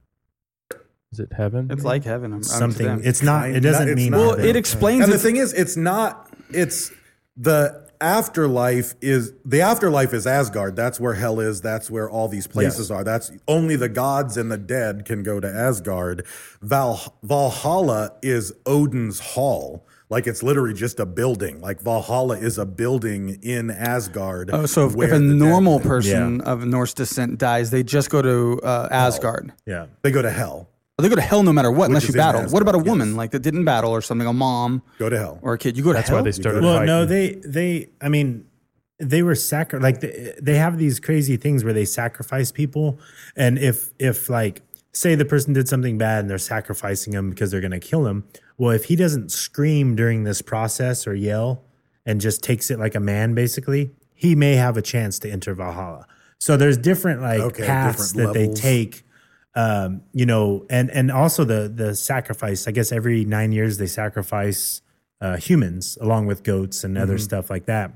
Is it heaven? It's like heaven. I'm, I'm Something. to them. It's not. It Kinda- doesn't it's mean. not. well, heaven. it explains And the it. thing is, it's not, it's the afterlife is, the afterlife is Asgard. That's where hell is. That's where all these places Yes. are. That's only the gods and the dead can go to Asgard. Val, Valhalla is Odin's hall. Like it's literally just a building. Like Valhalla is a building in Asgard. Oh, so if, where if a the dead normal live. person of Norse descent dies, they just go to uh, Asgard. yeah. They go to hell. They go to hell no matter what, unless is you in battle. What about a Asgard, woman yes. like that didn't battle or something, a mom Go to hell. or a kid? You go to That's hell. why they started Well, fighting. no, they they. I mean, they were sacri- like they, they have these crazy things where they sacrifice people, and if if like say the person did something bad and they're sacrificing him because they're going to kill him. Well, if he doesn't scream during this process or yell and just takes it like a man, basically, he may have a chance to enter Valhalla. So there's different like Okay, paths different that levels. they take, um, you know, and and also the the sacrifice. I guess every nine years they sacrifice uh, humans along with goats and other stuff like that.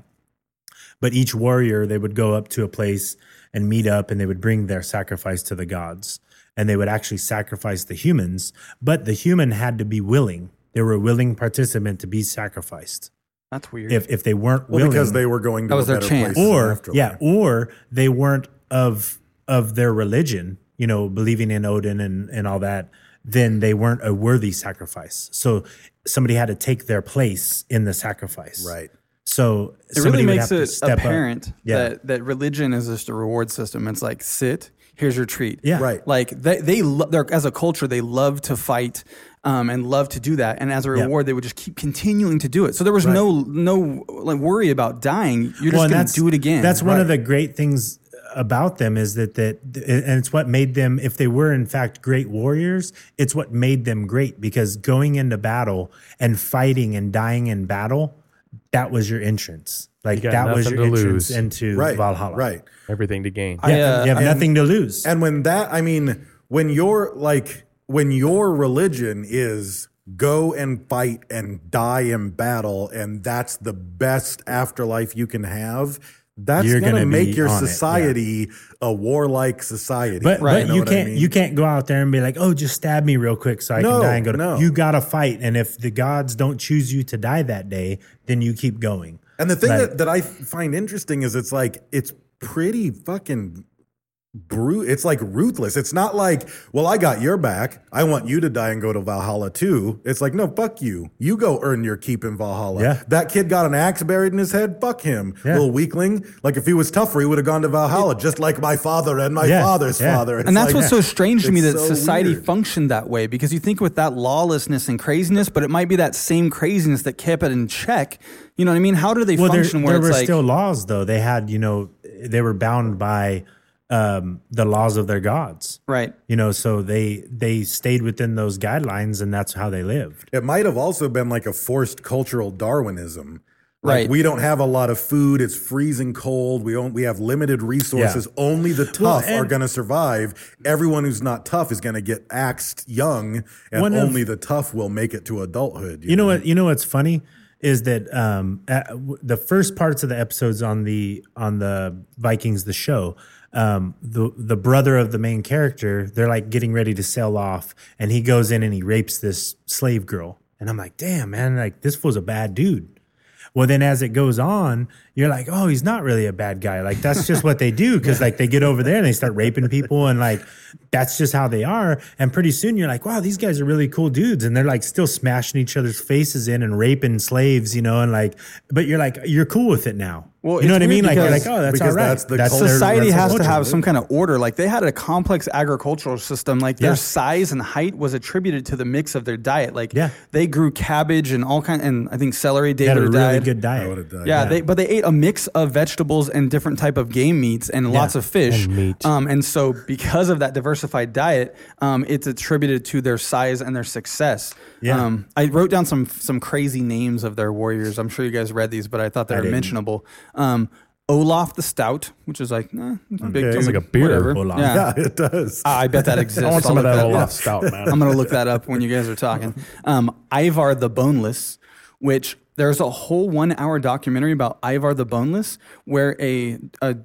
But each warrior, they would go up to a place and meet up, and they would bring their sacrifice to the gods, and they would actually sacrifice the humans. But the human had to be willing; they were a willing participant to be sacrificed. That's weird. If if they weren't Well, willing, because they were going to That a was their better chance. place in the or afterlife. yeah, or they weren't of of their religion, you know, believing in Odin and and all that, then they weren't a worthy sacrifice. So somebody had to take their place in the sacrifice. Right. So it somebody really would makes have to it step apparent up. Yeah. that, that religion is just a reward system. It's like, sit, here's your treat. Yeah. Right. Like they, they lo- they're, as a culture, they love to fight um, and love to do that. And as a Yeah. reward, they would just keep continuing to do it. So there was Right. no no like worry about dying. You're Well, just and going to do it again. That's one of Right. the great things about them is that that and it's what made them, if they were in fact great warriors, it's what made them great, because going into battle and fighting and dying in battle, that was your entrance. Like You got that was nothing your to entrance lose. into Right. Valhalla. Right. Everything to gain. I, Yeah, uh, you have and- nothing to lose. And when that, I mean, when you're like, when your religion is go and fight and die in battle, and that's the best afterlife you can have, that's You're going to gonna make be your on it, yeah. society a warlike society. But, Right. but know you what I can't mean? you can't go out there and be like, oh, just stab me real quick so I No, can die and go to. no. You got to fight, and if the gods don't choose you to die that day, then you keep going. And the thing Like- that, that I find interesting is it's like, it's pretty fucking brute. It's like ruthless. It's not like, well, I got your back. I want you to die and go to Valhalla too. It's like, no, fuck you. You go earn your keep in Valhalla. Yeah. That kid got an axe buried in his head. Fuck him. Yeah. Little weakling. Like if he was tougher, he would have gone to Valhalla, just like my father and my Yeah, father's yeah. father. It's and that's like- what's so strange to me, it's that so society weird. functioned that way, because you think with that lawlessness and craziness, but it might be that same craziness that kept it in check. You know what I mean? How do they Well, there, function where there it's were like, still laws, though. They had, you know, they were bound by um, the laws of their gods. right? You know, so they they stayed within those guidelines, and that's how they lived. It might have also been like a forced cultural Darwinism. Like Right. we don't have a lot of food. It's freezing cold. We don't, we have limited resources. Yeah. Only the tough Well, and- are going to survive. Everyone who's not tough is going to get axed young, and One of- only the tough will make it to adulthood. You know what? You know what's funny is that um, at, w- the first parts of the episodes on the on the Vikings, the show, um, the the brother of the main character, they're like getting ready to sail off, and he goes in and he rapes this slave girl, and I'm like, damn, man, like this fool's a bad dude. Well, then as it goes on, you're like, oh, he's not really a bad guy. Like, that's just what they do, because like they get over there and they start raping people, and like that's just how they are. And pretty soon you're like, wow, these guys are really cool dudes, and they're like still smashing each other's faces in and raping slaves, you know, and like, but you're like, you're cool with it now. Well, you know it's what I mean? weird Like, you're because- like, oh, that's because all right. that's the their- Society that's has the to culture. have some kind of order. Like they had a complex agricultural system. Like their Yeah. size and height was attributed to the mix of their diet. Like Yeah. they grew cabbage and all kind, and I think celery. They had a David really died. good I diet. would've died. Yeah, they but they ate a mix of vegetables and different type of game meats and lots of fish. And meat. Um, and so because of that diversified diet, um, it's attributed to their size and their success. Yeah. Um, I wrote down some some crazy names of their warriors. I'm sure you guys read these, but I thought they I were didn't. mentionable. Um, Olaf the Stout, which is like, eh, it's a big Okay. Sounds like a beer. whatever. Olaf. Yeah. Yeah, it does. I bet that exists. I want I'll some of look that up. Olaf Stout, man. I'm going to look that up when you guys are talking. Um, Ivar the Boneless, which there's a whole one hour documentary about Ivar the Boneless, where a, a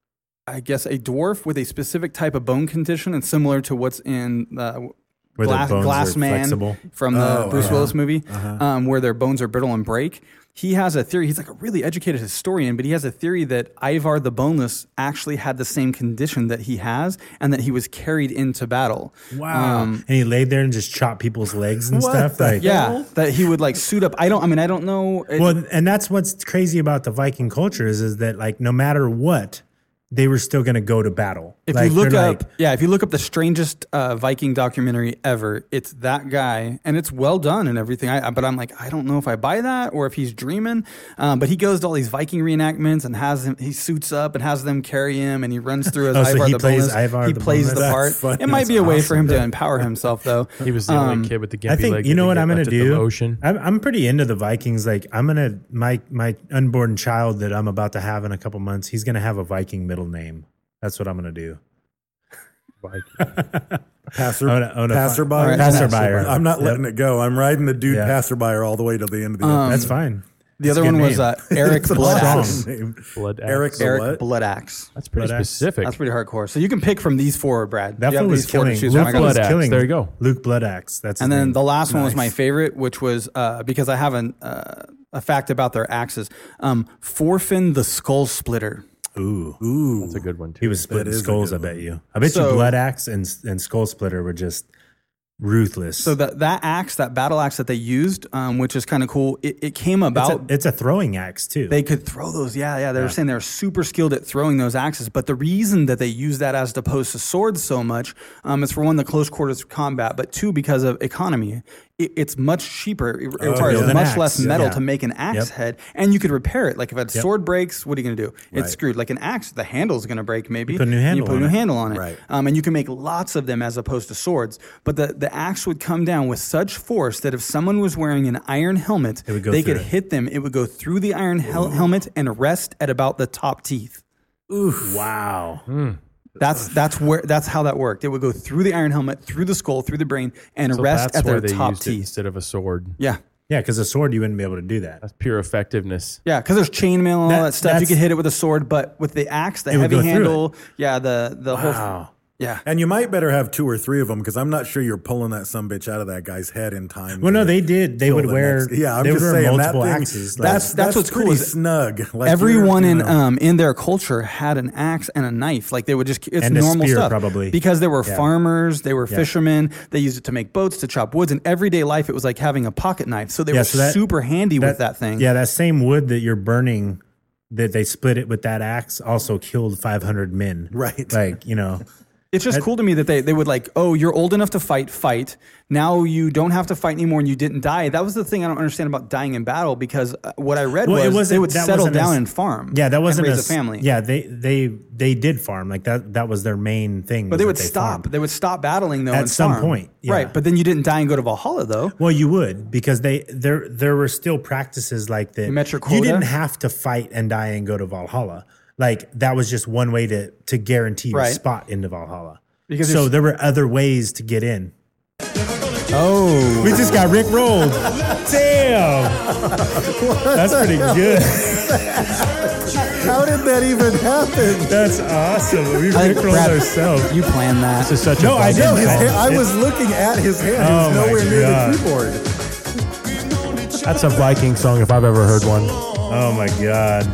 I guess a dwarf with a specific type of bone condition, and similar to what's in uh, Where their Glass, bones Glass are Man flexible. from the Oh, Bruce uh-huh. Willis movie, um, where their bones are brittle and break. He has a theory. He's like a really educated historian, but he has a theory that Ivar the Boneless actually had the same condition that he has, and that he was carried into battle. Wow. Um, and he laid there and just chopped people's legs and What stuff. the Like, yeah, that he would like suit up. I don't. I mean, I don't know. It- Well, and that's what's crazy about the Viking culture is, is that like no matter what, they were still going to go to battle. If Like, you look they're up, like- yeah, if you look up the strangest uh, Viking documentary ever, it's that guy, and it's well done and everything. I, but I'm like, I don't know if I buy that or if he's dreaming. Um, but he goes to all these Viking reenactments and has him. He suits up and has them carry him, and he runs through as Oh, so Ivar he the plays Boneless. Ivar he the plays the Boneless? part. That's funny. It might That's be a way for awesome. him to empower himself, though. He was the only Um, kid with the gimpy I think leg. you that know what could I'm get gonna left at do. the Ocean. I'm, I'm pretty into the Vikings. Like I'm gonna my my unborn child that I'm about to have in a couple months. He's gonna have a Viking middle name. That's what I'm gonna do. Passer, I wanna- I wanna passerby. All right, Passerby. I'm not Yep. letting it go. I'm riding the dude Yeah. passerby all the way to the end of the Um, episode. That's fine. The It's other a good one was name. uh, Eric It's a Bloodaxe. strong name. Blood axe. Eric the Eric what? Bloodaxe. That's pretty Blood axe. specific. That's pretty hardcore. So you can pick from these four, Brad. That You have fool was these four to killing. choose Luke from. I got Blood was Axe. killing. There you go. Luke Bloodaxe. That's And his then name. the last one was Nice. my favorite, which was uh, because I have an, uh, a fact about their axes. Um, Forfin the Skull Splitter. Ooh, Ooh, That's a good one too. he was splitting is a skulls. I good bet one. you. I bet So- you Blood Axe and and Skull Splitter were just ruthless. So that that axe, that battle axe that they used, um, which is kind of cool, it, it came it's about. a, it's a throwing axe too. They could throw those. Yeah, yeah. They were Yeah. saying they're super skilled at throwing those axes. But the reason that they use that as opposed to swords so much um, is for one, the close quarters combat, but two, because of economy. It, it's much cheaper. It, it requires build an much axe. less metal Yeah. to make an axe Yep. head, and you could repair it. Like if a sword breaks, what are you going to do? It's Right. screwed. Like an axe, the handle's going to break. Maybe put a new And handle You put a on new it. handle on it. Right. Um, and you can make lots of them as opposed to swords. But the the axe would come down with such force that if someone was wearing an iron helmet, would go they through could it. hit them. It would go through the iron hel- helmet and rest at about the top teeth. wow. That's that's where that's how that worked. It would go through the iron helmet, through the skull, through the brain, and So rest that's at where their they top used it teeth. instead of a sword. Yeah, Yeah, because a sword you wouldn't be able to do that. That's pure effectiveness. yeah, because there's chainmail and all That- that stuff. You that's- could hit it with a sword, but with the axe, the It would heavy go through handle, yeah, the the Wow. whole, yeah. and you might better have two or three of them because I'm not sure you're pulling that sumbitch out of that guy's head in time. Well, to no, they did. They kill would the wear. next- yeah, I'm they would just wear saying multiple that thing, axes. like- That's- that's what's pretty cool is snug. Like Everyone you're, in you know, um in their culture had an axe and a knife. Like they would just it's And a normal spear, stuff probably. because they were Yeah. farmers, they were Yeah. fishermen. They used it to make boats, to chop woods. In everyday life, it was like having a pocket knife. So they Yeah, were so that- super handy with that thing. Yeah, that same wood that you're burning, that they split it with that axe, also killed five hundred men. Right. Like you know. It's just cool to me that they, they would like, oh, you're old enough to fight, fight. Now you don't have to fight anymore and you didn't die. That was the thing I don't understand about dying in battle because uh, what I read Well, it was wasn't- they would that settle wasn't down as- and farm. Yeah, that wasn't and raise as- a family. Yeah, they they they did farm like that. That was their main thing. But was they that would stop. farmed. They would stop battling though At and some farm. point, yeah. Right. But then you didn't die and go to Valhalla though. Well, you would because they there there were still practices like that. You met your You quota? didn't have to fight and die and go to Valhalla. Like that was just one way to to guarantee your Right. spot into Valhalla. Because so it's- there were other ways to get in. Oh. We just got Rick rolled. Damn, that's pretty good. How did that even happen? That's awesome. We I- Rick rolled Brad, ourselves. You planned that. This is such No, a I bummer. No, didn't. his hand, I was looking at his hand. Oh He my was nowhere near God. the keyboard. That's a Viking song if I've ever heard one. Oh my god!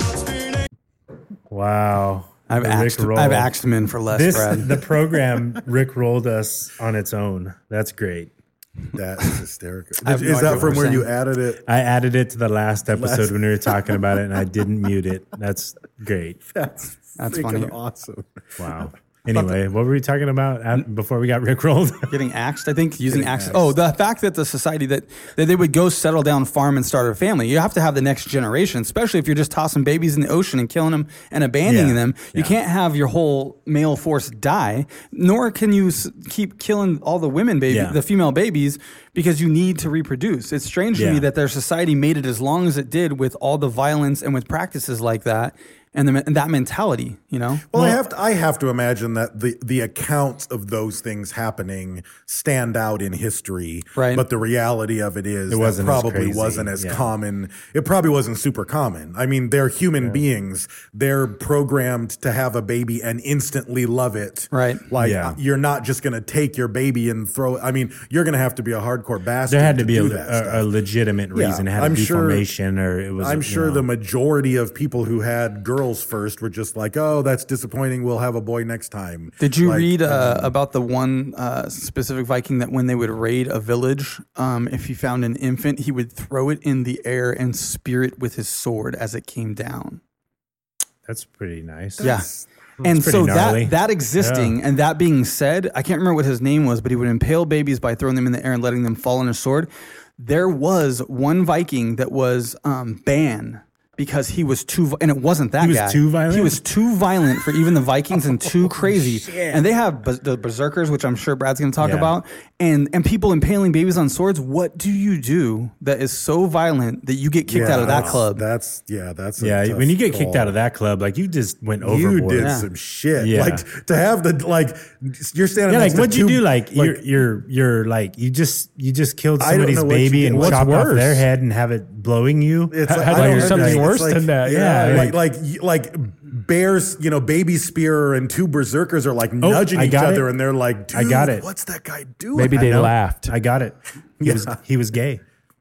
Wow. I've The axed, Rick roll. I've axed men for less, This Brad. the program Rick rolled us on its own. That's great. That is hysterical. I have Is no idea that what from we're where you saying. added it? I added it to the last episode when we were talking about it, and I didn't mute it. That's great. That's, That's freaking funny. awesome. Wow. Anyway, what were we talking about at, before we got Rick rolled? Getting axed, I think, using axe. Oh, the fact that the society that, that they would go settle down, farm, and start a family. You have to have the next generation, especially if you're just tossing babies in the ocean and killing them and abandoning Yeah, them. You yeah. can't have your whole male force die, nor can you s- keep killing all the women baby, Yeah. the female babies, because you need to reproduce. It's strange to Yeah. me that their society made it as long as it did with all the violence and with practices like that and, the, and that mentality, you know? Well, I have to. I have to imagine that the the accounts of those things happening stand out in history, Right. But the reality of it is, It wasn't that as probably crazy, wasn't as yeah. common. It probably wasn't super common. I mean, they're human beings. They're programmed to have a baby and instantly love it, Right. Like Yeah. you're not just going to take your baby and throw it. I mean, you're going to have to be a hardcore bastard. There had to be do a, that a, a stuff. legitimate Yeah, reason. It had I'm a sure- deformation, or it was. I'm you sure know. the majority of people who had girls first were just like, "Oh, that's disappointing. We'll have a boy next time." Did you Like, read uh, um, about the one uh, specific Viking that when they would raid a village, um, if he found an infant, he would throw it in the air and spear it with his sword as it came down? That's pretty nice. Yeah. And It's pretty so gnarly. that that existing and that being said, I can't remember what his name was, but he would impale babies by throwing them in the air and letting them fall on his sword. There was one Viking that was um, banned because he was too, vi- and it wasn't that He was guy. too violent? He was too violent for even the Vikings and too crazy. And they have bes- the berserkers, which I'm sure Brad's going to talk Yeah. about, and and people impaling babies on swords. What do you do that is so violent that you get kicked Yeah, out of that that's- club? That's yeah, that's a Yeah, tough when you get kicked call. out of that club, like you just went You overboard. did Yeah. some shit. Yeah. Like to have the like you're standing. Yeah, next like to what'd you two- do? Like, you're you're you're like you just you just killed I don't somebody's know what you baby did. and What's chopped off worse? their head and have it blowing you. It's How- like, how I about don't there's know, something it's worse like- than that? Yeah, Yeah, like like like bears, you know, baby spear and two berserkers are like nudging I each got other, it. and they're like, Dude, I got it. What's that guy doing? Maybe I they know. laughed. I got it. He Yeah. was he was gay.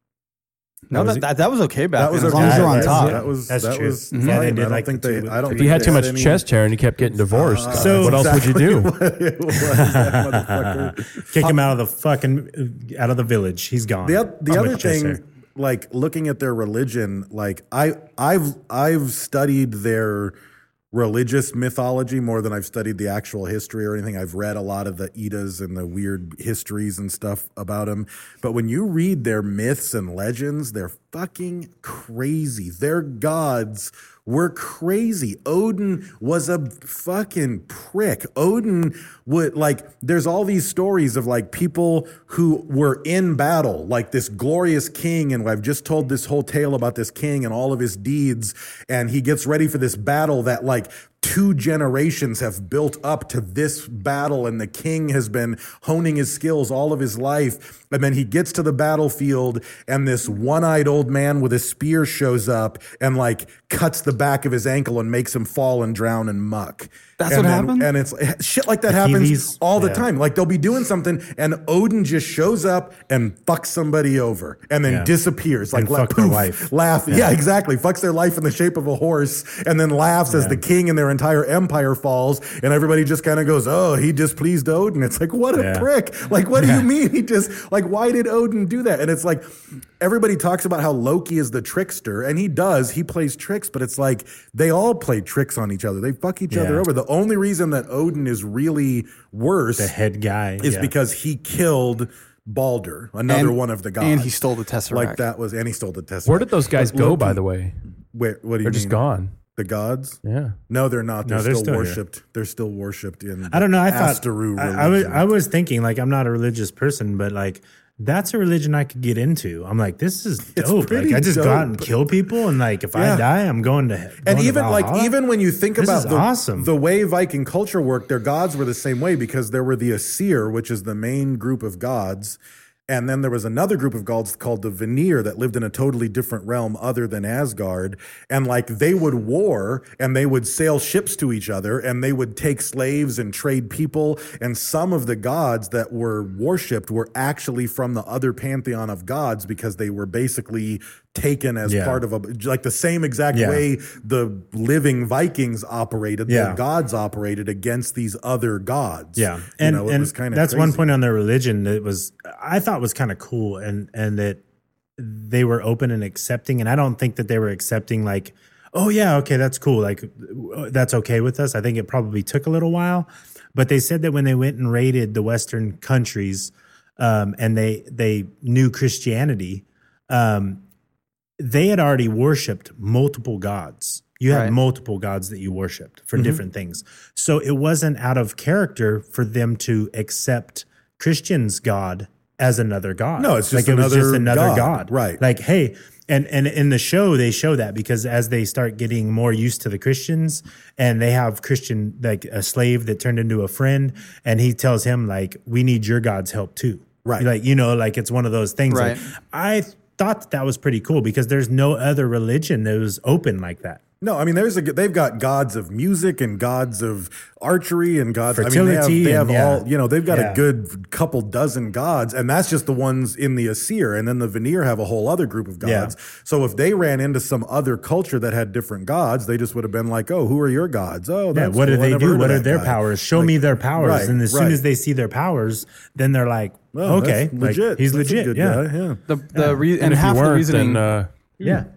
no, that, that that was okay back That was then, as okay. long as you're on That- top. That was That's that true. was Mhm. fine. Yeah, they I did don't like think the they. two- I don't. If think you had they too much any- chest hair and you kept getting divorced, uh, So- what else would you do? What it was, that motherfucker. Kick him out of the fucking out of the village. He's gone. The, oth- the Too other much chest thing, hair. like looking at their religion, like I, I've, I've studied their religious mythology more than I've studied the actual history or anything. I've read a lot of the Eddas and the weird histories and stuff about them. But when you read their myths and legends, they're fucking crazy. Their gods were crazy. Odin was a fucking prick. Odin would like, there's all these stories of like people who were in battle, like this glorious king. And I've just told this whole tale about this king and all of his deeds. And he gets ready for this battle that like two generations have built up to this battle. And the king has been honing his skills all of his life. And then he gets to the battlefield and this one-eyed old man with a spear shows up and like cuts the back of his ankle and makes him fall and drown in muck. That's And what then- happened? And it's shit like that happens Achilles, all the yeah. time. Like they'll be doing something and Odin just shows up and fucks somebody over and then Yeah. disappears. Like And la- fuck their poof, wife. laugh. Yeah. Yeah. exactly. Fucks their life in the shape of a horse and then laughs as Yeah. the king and their entire empire falls and everybody just kind of goes, oh, he displeased Odin. It's like, what a Yeah. prick. Like, what do you mean? He just, like, why did Odin do that? And it's like, everybody talks about how Loki is the trickster and he does, he plays tricks, but it's like they all play tricks on each other. They fuck each other Yeah. over. The only reason that Odin is really worse The head guy is yeah. because he killed Balder, another And- one of the gods. and he stole the Tesseract. Like that was, and he stole the Tesseract. Where did those guys But go, Loki- by the way? Where, what do you They're mean? just gone. The gods? Yeah. No, they're not. They're, No, they're still, still here. worshipped. They're still worshipped in I don't know. I thought Asteru I, I was religion. I was thinking like I'm not a religious person, but like that's a religion I could get into. I'm like, this is It's dope. pretty Like I just go out and dope. kill people, and like if Yeah. I die, I'm going to. Going And to even like Valhalla. even when you think This about is the, awesome. the way Viking culture worked, their gods were the same way because there were the Aesir, which is the main group of gods. And then there was another group of gods called the Vanir that lived in a totally different realm other than Asgard. And like they would war and they would sail ships to each other and they would take slaves and trade people. And some of the gods that were worshipped were actually from the other pantheon of gods because they were basically taken as Yeah. part of a, like the same exact Yeah. way the living Vikings operated, Yeah. the gods operated against these other gods. Yeah, You and know, it and was kind of that's one crazy. point on their religion that was I thought was kind of cool, and and that they were open and accepting, and I don't think that they were accepting like, oh yeah, okay, that's cool, like that's okay with us. I think it probably took a little while, but they said that when they went and raided the Western countries, um, and they they knew Christianity, um, they had already worshipped multiple gods. You had Right. multiple gods that you worshipped for Mm-hmm. different things. So it wasn't out of character for them to accept Christians' God as another God. No, it's just like it was just another another God. God. Right. Like, hey, and and in the show they show that because as they start getting more used to the Christians and they have Christian like a slave that turned into a friend and he tells him like, we need your God's help too. Right. Like, you know, like it's one of those things. Right. Like, I thought that, that was pretty cool because there's no other religion that was open like that. No, I mean, there's a they've got gods of music and gods of archery and gods. I mean, Fertility they have, they and- have yeah. all. You know, they've got Yeah. a good couple dozen gods, and that's just the ones in the Aesir. And then the Vanir have a whole other group of Yeah. gods. So if they ran into some other culture that had different gods, they just would have been like, "Oh, who are your gods? Oh, Yeah, that's what do cool. I they never do? heard of What are that their guy." powers? Show Like, me their powers. right, and as right. soon as they see their powers, then they're like, Oh, okay, that's like, legit. he's That's a legit. good yeah. guy, yeah. The the re- And, and if half you the weren't, reasoning. then uh, Yeah.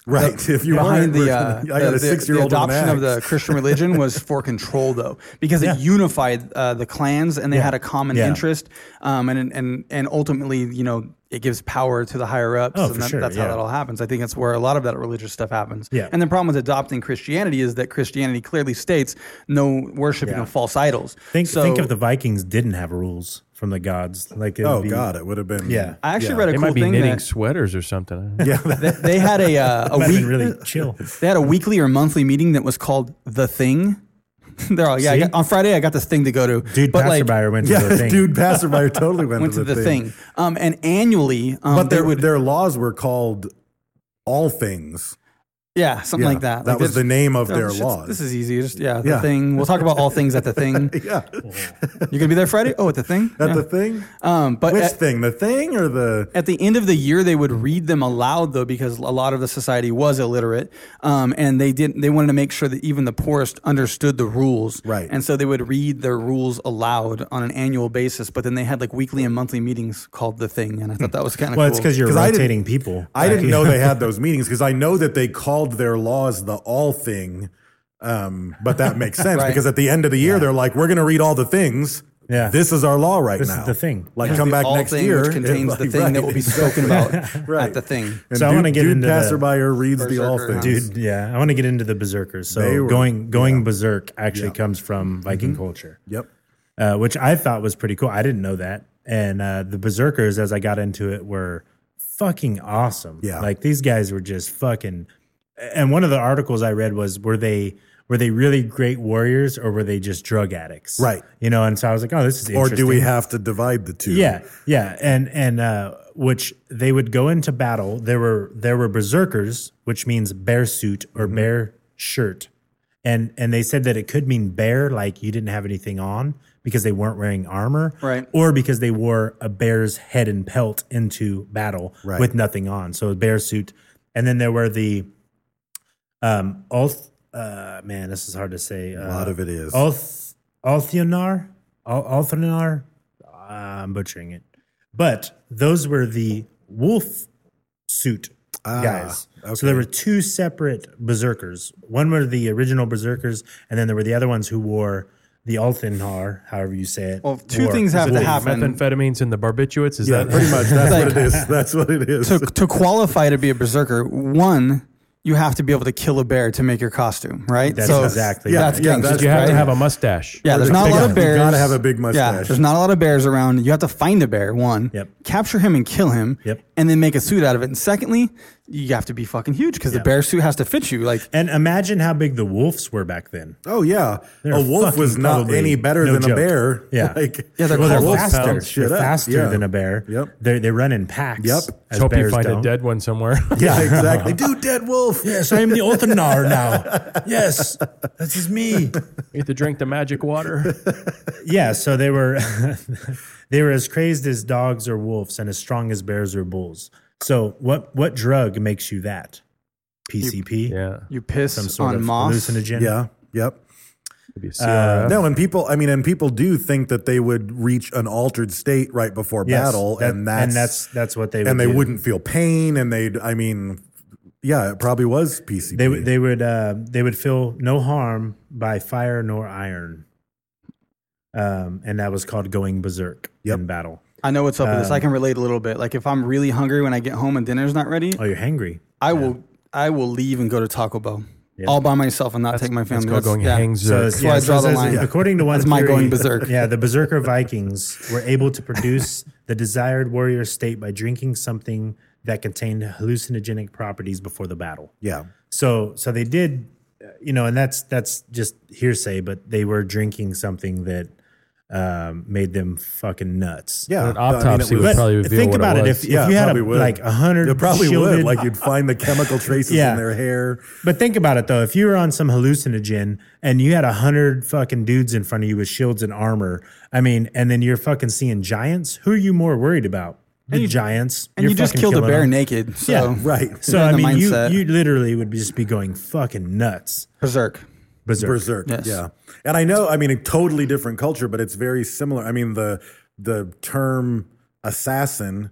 Right. If you behind weren't, the, uh, I got the, a the, six-year-old the with an adoption of the axe. Christian religion was for control, though, because Yeah. it unified uh, the clans and they Yeah. had a common Yeah. interest, um, and and and ultimately, you know, it gives power to the higher ups, Oh, and for that, sure, that's yeah. how that all happens. I think that's where a lot of that religious stuff happens. Yeah. And the problem with adopting Christianity is that Christianity clearly states no worshiping Yeah. of false idols. Think so, think if the Vikings didn't have rules from the gods. Like it would Oh be, God, it would have been. Yeah. I actually yeah. read a They cool might be thing knitting that sweaters or something. Yeah. they, they had a uh, a Might have week been really chill. They had a weekly or monthly meeting that was called The Thing. They're all, yeah, I See? got, on Friday I got this thing to go to. Dude, but like, passerby went to Yeah, the thing. dude, passerby totally went, went to the, thing. thing. Um, and annually, um, But they their would, their laws were called all things. yeah, something Yeah, like that. that Like was this- the name of oh, their shit, laws. This is easy. Just yeah, the Yeah. thing. We'll talk about all things at the thing. Yeah, You gonna be there Friday? Oh, at the thing. at Yeah. the thing. Um, but Which at, thing? The thing or the? at the end of the year, they would read them aloud, though, because a lot of the society was illiterate, um, and they didn't. They wanted to make sure that even the poorest understood the rules, Right. And so they would read their rules aloud on an annual basis. But then they had like weekly and monthly meetings called the thing, and I thought that was kind of Well, cool. it's because you're 'Cause I didn't- rotating people. I didn't know they had those meetings because I know that they called their laws the all thing. Um, but that makes sense Right. because at the end of the year, they're like, we're going to read all the things. Yeah. This is our law right This now. is the thing. Like, It's come the back all next thing, year. which contains and, the like, thing that right. will be spoken about Right. at the thing. And So I dude, wanna get dude into the- passerby reads the all Berserker, things. Dude, yeah, I want to get into the berserkers. So They were- going going yeah. berserk actually Yeah. Mm-hmm. comes from Viking culture, Yep. uh, which I thought was pretty cool. I didn't know that. And uh, the berserkers, as I got into it, were fucking awesome. Yeah. like these guys were just fucking. And one of the articles I read was, were they were they really great warriors or were they just drug addicts? Right. You know, and so I was like, oh, this is Or interesting. do we have to divide the two? Yeah, yeah, and and uh, which they would go into battle. There were there were berserkers, which means bear suit or Mm-hmm. bear shirt, and and they said that it could mean bear, like you didn't have anything on because they weren't wearing armor, Right. Or because they wore a bear's head and pelt into battle Right. with nothing on, so a bear suit. And then there were the um Alth. Uh, man, this is hard to say. A lot of it is. Alth Althionar, Al- Althionar. I'm butchering it, but those were the wolf suit Ah, guys. okay. So there were two separate berserkers. One were the original berserkers, and then there were the other ones who wore the Althionar, however you say it. Well, two wore- things have to The happen. methamphetamines and the barbiturates. Is Yeah, that pretty much. That's Like- what it is. That's what it is. to, to qualify to be a berserker, one, you have to be able to kill a bear to make your costume, right? That's exactly Yeah, that's yeah, gangsta, that's- you have to right? have a mustache. Yeah, there's Or not a the lot big- of you bears. gotta have a big Yeah, mustache. there's not a lot of bears around. You have to find a bear, one, Yep. capture him and kill him, Yep. and then make a suit out of it. And secondly, you have to be fucking huge because the Yeah. bear suit has to fit you. Like, And imagine how big the wolves were back then. Oh yeah, They're a wolf fucking was not probably any better no than a joke. bear. Yeah. like, Yeah, they're Well, they're called wolf faster. pounds. Shit They're up. faster Yeah. than a bear. Yep. They they run in packs. Yep. as Hope you bears find don't. a dead one somewhere. yeah, exactly. Dude, dead wolf. Yes, I am the Othanar now. Yes, this is me. You have to drink the magic water. Yeah, so they were they were as crazed as dogs or wolves and as strong as bears or bulls. So what what drug makes you that? P C P? Yeah. you piss Some sort on of moss. hallucinogen? Yeah. Yep. Maybe a C R F. No, and people. I mean, and people do think that they would reach an altered state right before Yes, battle, that- and that's and that's that's what they would and they do. wouldn't feel pain, and they'd. I mean, yeah, it probably was P C P. They would they would uh, they would feel no harm by fire nor iron, um, and that was called going berserk Yep. in battle. I know what's up with this. Um, I can relate a little bit. Like, if I'm really hungry when I get home and dinner's not ready, Oh, you're hangry. I will I will leave and go to Taco Bell Yeah. all by myself and not take my family. It's called going yeah. hang So, zerk. That's where I so draw it the says, line. according to one That's my theory, going berserk. Yeah, the berserker Vikings were able to produce the desired warrior state by drinking something that contained hallucinogenic properties before the battle. Yeah. So, so they did, uh, you know, and that's that's just hearsay, but they were drinking something that um, made them fucking nuts. Yeah. An I mean, it autopsy was- would But probably reveal think what about it it. was. If, if Yeah, you had probably a, would. like a hundred, It probably shielded, would. Like you'd find the chemical traces Yeah. in their hair. But think about it though. If you were on some hallucinogen and you had a hundred fucking dudes in front of you with shields and armor, I mean, and then you're fucking seeing giants, who are you more worried about? The giants. And You're you just fucking killed a killing bear them. naked. So Yeah, Right. So You're I in the mean, you mindset. you literally would just be going fucking nuts. berserk. Berserk. Berserk. Yes. Yeah. And I know, I mean, a totally different culture, but it's very similar. I mean, the the term assassin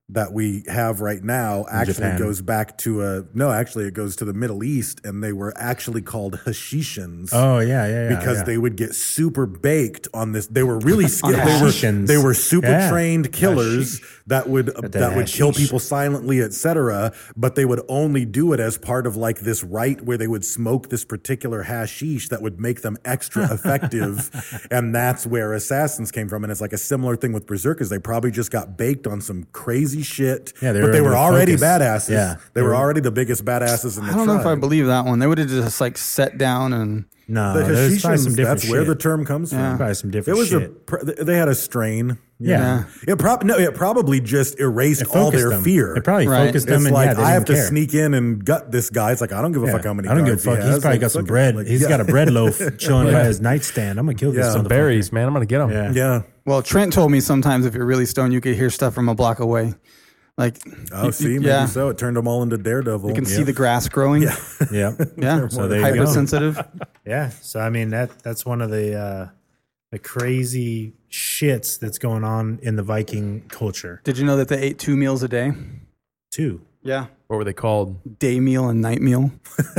that we have right now actually Japan. goes back to a no actually it goes to the Middle East, and they were actually called Hashishans. Oh yeah, yeah, yeah. because yeah. they would get super baked on this. They were really skilled. They were Hashishans. they were super Yeah. trained killers that would the that would kill hashish. people silently, et cetera. But they would only do it as part of like this rite where they would smoke this particular hashish that would make them extra effective, and that's where assassins came from. And it's like a similar thing with berserkers. They probably just got baked on some crazy shit, Yeah, they but were they able were to already focus. badasses. Yeah. they They were were- already the biggest badasses in the I don't know if I tribe. believe that one. They would have just like sat down and no, The there's probably Hashishans, some different that's where shit. the term comes from. Probably some It different was a shit. pr- they had a strain. yeah. It prob no, it probably just erased It all focused their them. fear. It probably Right. focused them, It's and like yeah, they I have to didn't care. sneak in and gut this guy. It's like I don't give a Yeah. fuck how many. I don't give a guards he fuck. He's has. probably Like, got some fuck it. bread. Like, He's yeah. got a bread loaf chilling by his nightstand. I'm gonna kill this. Yeah. motherfucker. Berries, man. I'm gonna get them. Yeah. Yeah. well, Trent told me sometimes if you're really stoned, you could hear stuff from a block away. Like, Oh, you- see, you- maybe yeah, so. It turned them all into Daredevil. you can see the grass growing. Yeah, Yeah. yeah. So there you go. Hypersensitive. Yeah. So I mean that that's one of the uh, the crazy shits that's going on in the Viking culture Did you know that they ate two meals a day? too. Yeah, What were they called? day meal and night meal.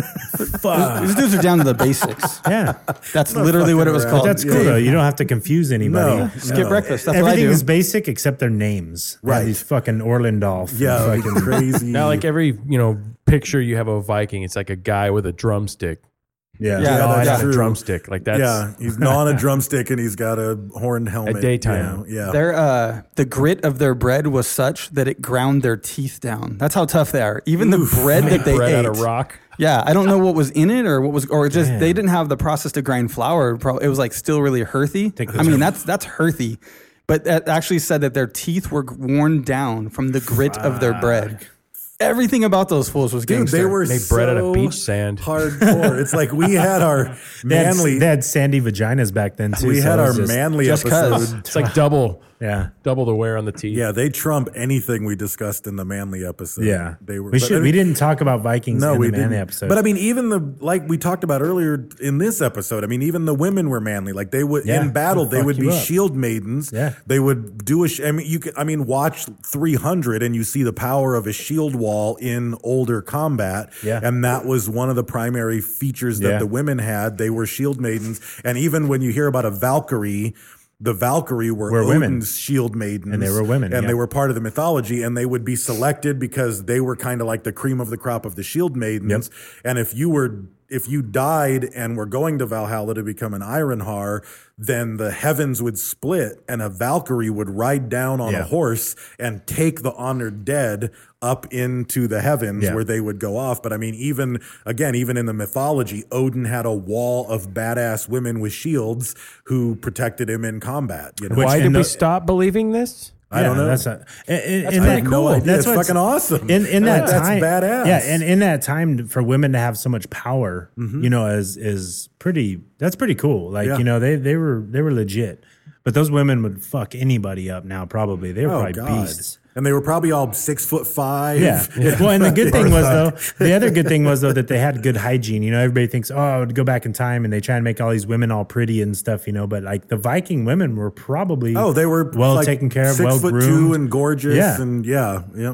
Fuck. These dudes are down to the basics. Yeah. That's literally what it was around. called. But that's cool though. You don't have to confuse anybody. No. Skip breakfast. That's what I Everything do. is basic except their names. They have Right. These fucking Orlandolf. and Yeah, like fucking crazy. Now, like every you know picture you have of a Viking, it's like a guy with a drumstick. Yeah. Yeah, gnawing that's on true. a drumstick. Like that's yeah, he's gnawing a drumstick and he's got a horned helmet. At daytime. Yeah, yeah. Their uh, the grit of their bread was such that it ground their teeth down. That's how tough they are. Even the bread that they bread ate. out of rock. Yeah, I don't know what was in it or what was, or just they didn't have the process to grind flour. Probably it was like still really earthy. Take the I mean, time. that's that's earthy, but that actually said that their teeth were worn down from the grit of their bread. Everything about those fools was Dude, gangster. they were Made bread out of so beach sand. hardcore. It's like we had our They had, manly. they had sandy vaginas back then too. we so had it our was just- manly just 'cause. episode. It's like double, Yeah. double the wear on the teeth. Yeah, they trump anything we discussed in the manly episode. Yeah. they were. We but should. I we mean- didn't talk about Vikings No, in we the didn't. Manly episode. But I mean, even the like we talked about earlier in this episode. I mean, even the women were manly. Like they would Yeah, in battle, they'll they fuck would you be up. shield maidens. Yeah. they would do a. Sh- I mean, you could. I mean, watch three hundred and you see the power of a shield wall in older combat. Yeah. and that was one of the primary features that Yeah. the women had. They were shield maidens, and even when you hear about a Valkyrie. The Valkyrie were, Were women. Odin's shield maidens. And they were women, And yeah. they were part of the mythology, and they would be selected because they were kind of like the cream of the crop of the shield maidens. And if you were if you died and were going to Valhalla to become an Ironhar, then the heavens would split and a Valkyrie would ride down on Yeah. a horse and take the honored dead up into the heavens Yeah. where they would go off. But I mean, even again, even in the mythology, Odin had a wall of badass women with shields who protected him in combat. You know? Which- Why in did we the- stop believing this? I don't Yeah, know. That's a, and, and, That's and pretty that, cool. idea. That's It's what's- fucking awesome. In in that That's time, badass. Yeah, and in that time for women to have so much power, Mm-hmm. you know, is is pretty. That's pretty cool. Like Yeah. you know, they they were they were legit. But those women would fuck anybody up now. Probably they were Oh, probably God. beasts. And they were probably all six foot five. Yeah. Well, and the good thing was though, the other good thing was though that they had good hygiene. You know, everybody thinks, oh, I would go back in time, and they try and make all these women all pretty and stuff. You know, but like the Viking women were probably Oh, they were well like taken care of, six well foot groomed, two and gorgeous. Yeah. And yeah, yep.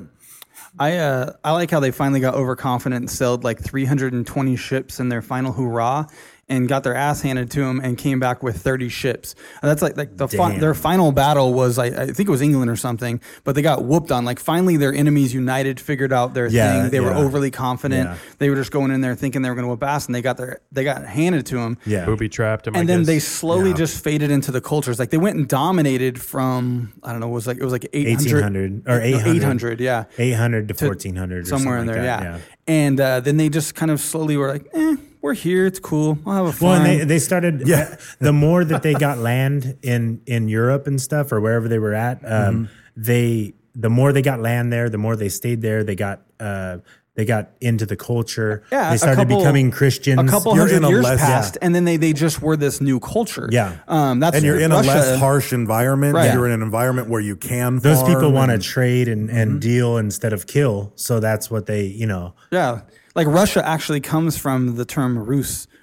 I uh, I like how they finally got overconfident and sailed like three hundred twenty ships in their final hurrah, and got their ass handed to them and came back with thirty ships. And that's like like the fi- Damn. their final battle was I, I think it was England or something, but they got whooped on. Like finally their enemies united, figured out their Yeah, thing. They were yeah. overly confident. Yeah. They were just going in there thinking they were going to whoop ass, and they got their they got handed to them. Yeah. Booby trapped him. I And then guess. they slowly Yeah. just faded into the cultures. Like they went and dominated from I don't know, it was like it was like eight hundred eighteen hundred or eight hundred. eight hundred, yeah. eight hundred to To- fourteen hundred, somewhere in like there, that, yeah. And uh, then they just kind of slowly were like, eh, we're here, it's cool, I'll have a fun. Well, and they, they started. Yeah. The more that they got land in in Europe and stuff, or wherever they were at, um, Mm-hmm. they the more they got land there, the more they stayed there. They got uh, they got into the culture. yeah, they a started couple- becoming Christians. A couple You're hundred in a years less- passed, yeah. and then they, they just were this new culture. Yeah. um, that's And you're in Russia, a less harsh environment. Right. You're in an environment where you can. Those farm people want to and- trade and, and Mm-hmm. deal instead of kill. So that's what they, you know. Yeah, like Russia actually comes from the term Rus,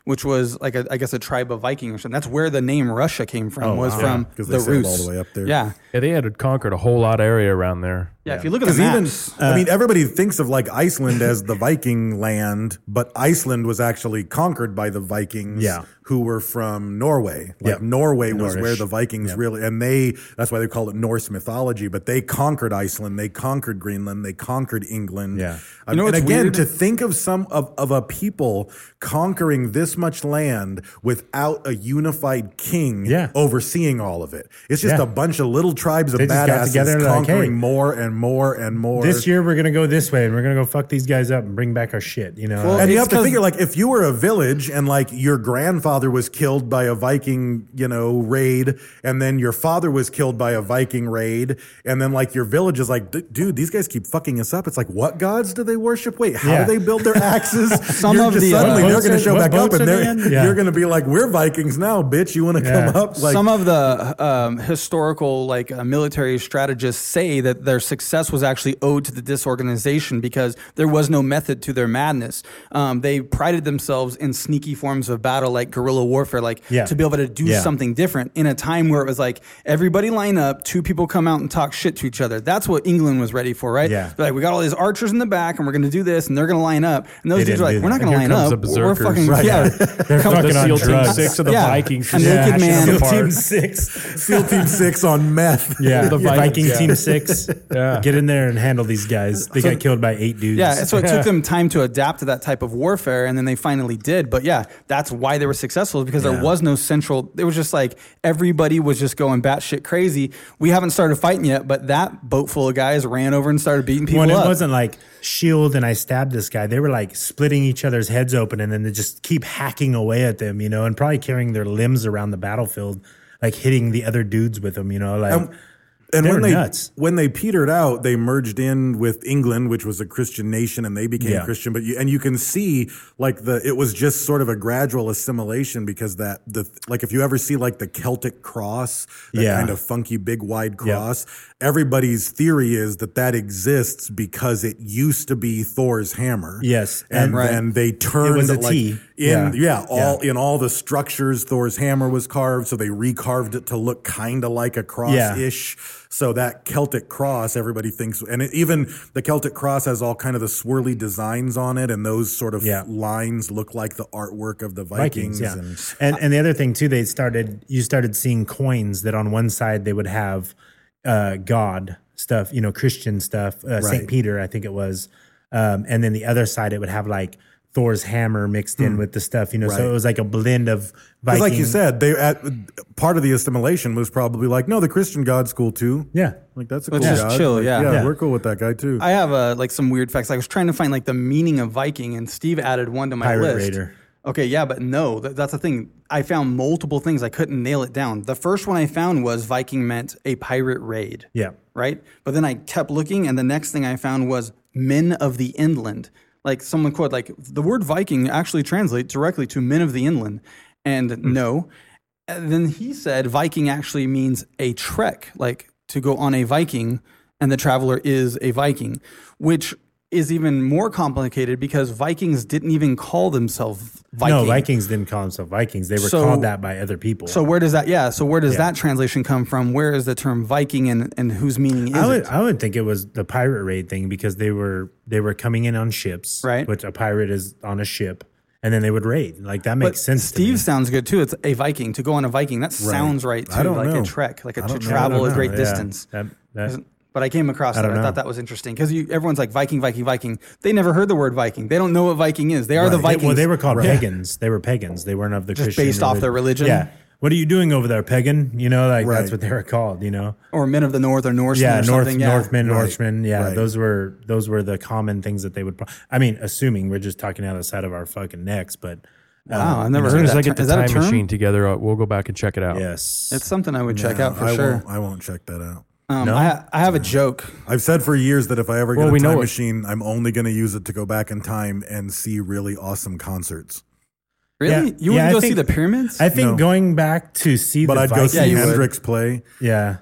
which was like a, I guess a tribe of Viking or something. That's where the name Russia came from. Oh, was wow. from Yeah, 'cause they the sailed Rus. all the way up there. Yeah, Yeah, they had conquered a whole lot of area around there. yeah. If you look at the Because even, maps, I mean, everybody thinks of like Iceland as the Viking land, but Iceland was actually conquered by the Vikings Yeah. who were from Norway. Like Yep. Norway was Nordish. where the Vikings Yep. really, and they, that's why they call it Norse mythology, but they conquered Iceland, they conquered Greenland, they conquered England. Yeah. Um, You know and what's again, weird? to think of some, of, of a people conquering this much land without a unified king Yeah. overseeing all of it. It's just Yeah. a bunch of little tribes of They just got badasses together and like, conquering hey, more and more and more. This year we're gonna go this way, and we're gonna go fuck these guys up and bring back our shit. You know, Well, And you It's have to 'cause- figure, like, if you were a village and, like, your grandfather was killed by a Viking, you know, raid, and then your father was killed by a Viking raid, and then, like, your village is like, "D- dude, these guys keep fucking us up. It's like, what gods do they worship? Wait, how Yeah. do they build their axes? Some You're of just the, uh, suddenly What they're boats going are- to show what back up, boats and are they're, they in? Yeah. you're going to be like, we're Vikings now, bitch. You want to Yeah. come up? Like, some of the um, historical like uh, military strategists say that their success was actually owed to the disorganization because there was no method to their madness. Um, they prided themselves in sneaky forms of battle like guerrilla warfare, like Yeah. to be able to do Yeah. something different in a time where it was like everybody line up, two people come out and talk shit to each other. That's what England was ready for, right? Yeah. They're like, we got all these archers in the back and we're going to do this and they're going to line up. And those They dudes are didn't like, do we're not that. going to Here line comes up. the We're berserkers. fucking, Right. yeah. They're Come fucking the on SEAL Team drugs. Six of the Yeah. Vikings. A just naked hashing man. them SEAL apart. Team Six. SEAL Team Six on meth. Yeah, The the Vikings, Viking yeah. Team Six. Yeah. Get in there and handle these guys. They got killed by eight dudes. Yeah, so it took them time to adapt to that type of warfare, and then they finally did. But yeah, that's why they were successful because there Yeah. was no central. It was just like everybody was just going batshit crazy. We haven't started fighting yet, but that boat full of guys ran over and started beating people When it up. wasn't like shield and I stabbed this guy, they were like splitting each other's heads open and then they just keep hacking away at them, you know, and probably carrying their limbs around the battlefield, like hitting the other dudes with them, you know, like. And, and They when were they nuts. when they petered out, they merged in with England, which was a Christian nation, and they became Yeah. Christian. But you, and you can see like the it was just sort of a gradual assimilation because that the like if you ever see like the Celtic cross, that Yeah. kind of funky big wide Yeah. cross, everybody's theory is that that exists because it used to be Thor's hammer. Yes, and, and- Right. then they turned It was a like T. in Yeah. yeah, all Yeah. in all the structures Thor's hammer was carved, so they recarved it to look kind of like a cross ish. So that Celtic cross, everybody thinks, and it, even the Celtic cross has all kind of the swirly designs on it, and those sort of Yeah. lines look like the artwork of the Vikings. Vikings, yeah. and, And and the other thing too, they started you started seeing coins that on one side they would have uh, God stuff, you know, Christian stuff, uh, Right. Saint Peter, I think it was, um, and then the other side it would have like Thor's hammer mixed in with the stuff, you know. So Right. it was like a blend of Because Viking. like you said, they at part of the assimilation was probably like, no, the Christian God's cool too. yeah, Like that's a Let's cool just God. chill, Like, yeah. yeah, Yeah. we're cool with that guy too. I have uh, like some weird facts. I was trying to find like the meaning of Viking, and Steve added one to my Pirate list. Raider. Okay, yeah, but no, that, that's the thing. I found multiple things. I couldn't nail it down. The first one I found was Viking meant a pirate raid. yeah, Right? But then I kept looking, and the next thing I found was men of the inland. Like someone quote, like the word Viking actually translates directly to men of the inland. And Hmm. no. And then he said Viking actually means a trek, like to go on a Viking, and the traveler is a Viking, which is even more complicated because Vikings didn't even call themselves Viking. no, Vikings didn't call themselves Vikings. They were So- called that by other people. So where does that? Yeah. So where does Yeah. that translation come from? Where is the term Viking, and, and whose meaning is I would it? I would think it was the pirate raid thing because they were they were coming in on ships, Right. Which a pirate is on a ship, and then they would raid. Like that makes But sense. to Steve me. sounds good too. It's a Viking to go on a Viking. That sounds right too. I don't like know. a trek, like a I to don't know. travel I don't a know. great Yeah. distance. That- that- But I came across I that. don't I know. thought that was interesting because everyone's like Viking, Viking, Viking. They never heard the word Viking. They don't know what Viking is. They are the Right. Vikings. Well, they were called Right. pagans. They were pagans. They weren't of the Just Christian based off their religion? Yeah. What are you doing over there, pagan? You know, like Right. that's what they were called. You know. or men of the North or Norsemen Yeah, or North, something. Yeah. Northmen, Right. Norsemen. Yeah, Right. those were those were the common things that they would. Pro- I mean, assuming we're just talking out of the side of our fucking necks, but Wow, I've never As heard soon of as that. I get term. the Is that a time term? machine together, uh, we'll go back and check it out. yes, It's something I would check No, out for I sure. Won't, I won't check that out. Um, No? I, I have a joke. I've said for years that if I ever get Well, a we know time it- machine, I'm only going to use it to go back in time and see really awesome concerts. Really? Yeah. You Yeah, wouldn't I go see think- the pyramids? I think No. going back to see But the I'd go Vikings, see Yeah, you would. Hendrix play. yeah,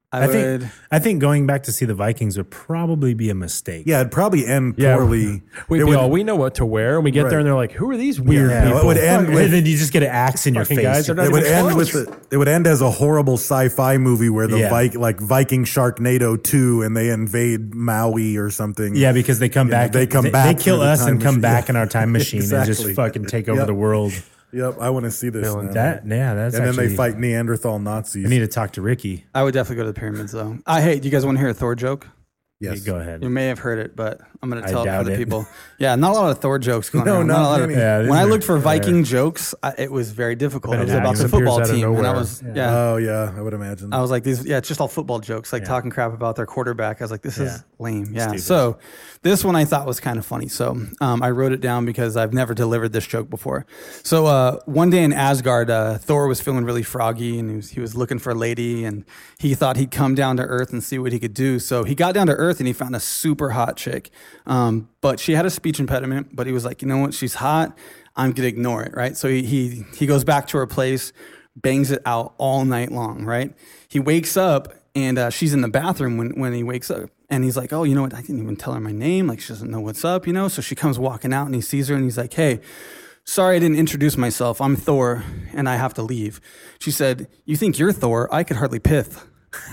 I, I would. think I think going back to see the Vikings would probably be a mistake. Yeah, it'd probably end Yeah. poorly. We'd It be would- all, we know what to wear. And we get Right. there and they're like, who are these weird Yeah, people? it would end And with then you just get an axe in your Fucking face. guys are not it would even end close. with the, it would end as a horrible sci-fi movie where the Yeah. Vi- like Viking Sharknado two and they invade Maui or something. Yeah, because they come Yeah, back. they come they, back They kill through the us time and come machine. back Yeah. in our time machine and Exactly. just fucking take over Yep. the world. Yep, I want to see this. now. That yeah, that's and then actually, they fight Neanderthal Nazis. I need to talk to Ricky. I would definitely go to the pyramids, though. I hate. Do you guys want to hear a Thor joke? yes. Go ahead. You may have heard it, but I'm going to I tell it doubt for the it. people. Yeah, not a lot of Thor jokes going No, on. not Not a lot of, many. Yeah, these when I are looked for rare. Viking jokes, I, it was very difficult. It was Yeah, about the it football appears out of team, and I nowhere. was yeah. Oh yeah, I would imagine. I was like, these, yeah, it's just all football jokes, like Yeah. talking crap about their quarterback. I was like, this Yeah. is lame. Yeah. Stupid. So this one I thought was kind of funny. So um, I wrote it down because I've never delivered this joke before. So uh, one day in Asgard, uh, Thor was feeling really froggy and he was, he was looking for a lady and he thought he'd come down to Earth and see what he could do. So he got down to Earth and he found a super hot chick. Um, but she had a speech impediment, but he was like, you know what? She's hot. I'm going to ignore it. Right. So he, he, he goes back to her place, bangs it out all night long. Right. He wakes up and uh, she's in the bathroom when, when he wakes up. And he's like, oh, you know what? I didn't even tell her my name. Like, she doesn't know what's up, you know? So she comes walking out and he sees her and he's like, hey, sorry I didn't introduce myself. I'm Thor and I have to leave. She said, you think you're Thor? I could hardly pith.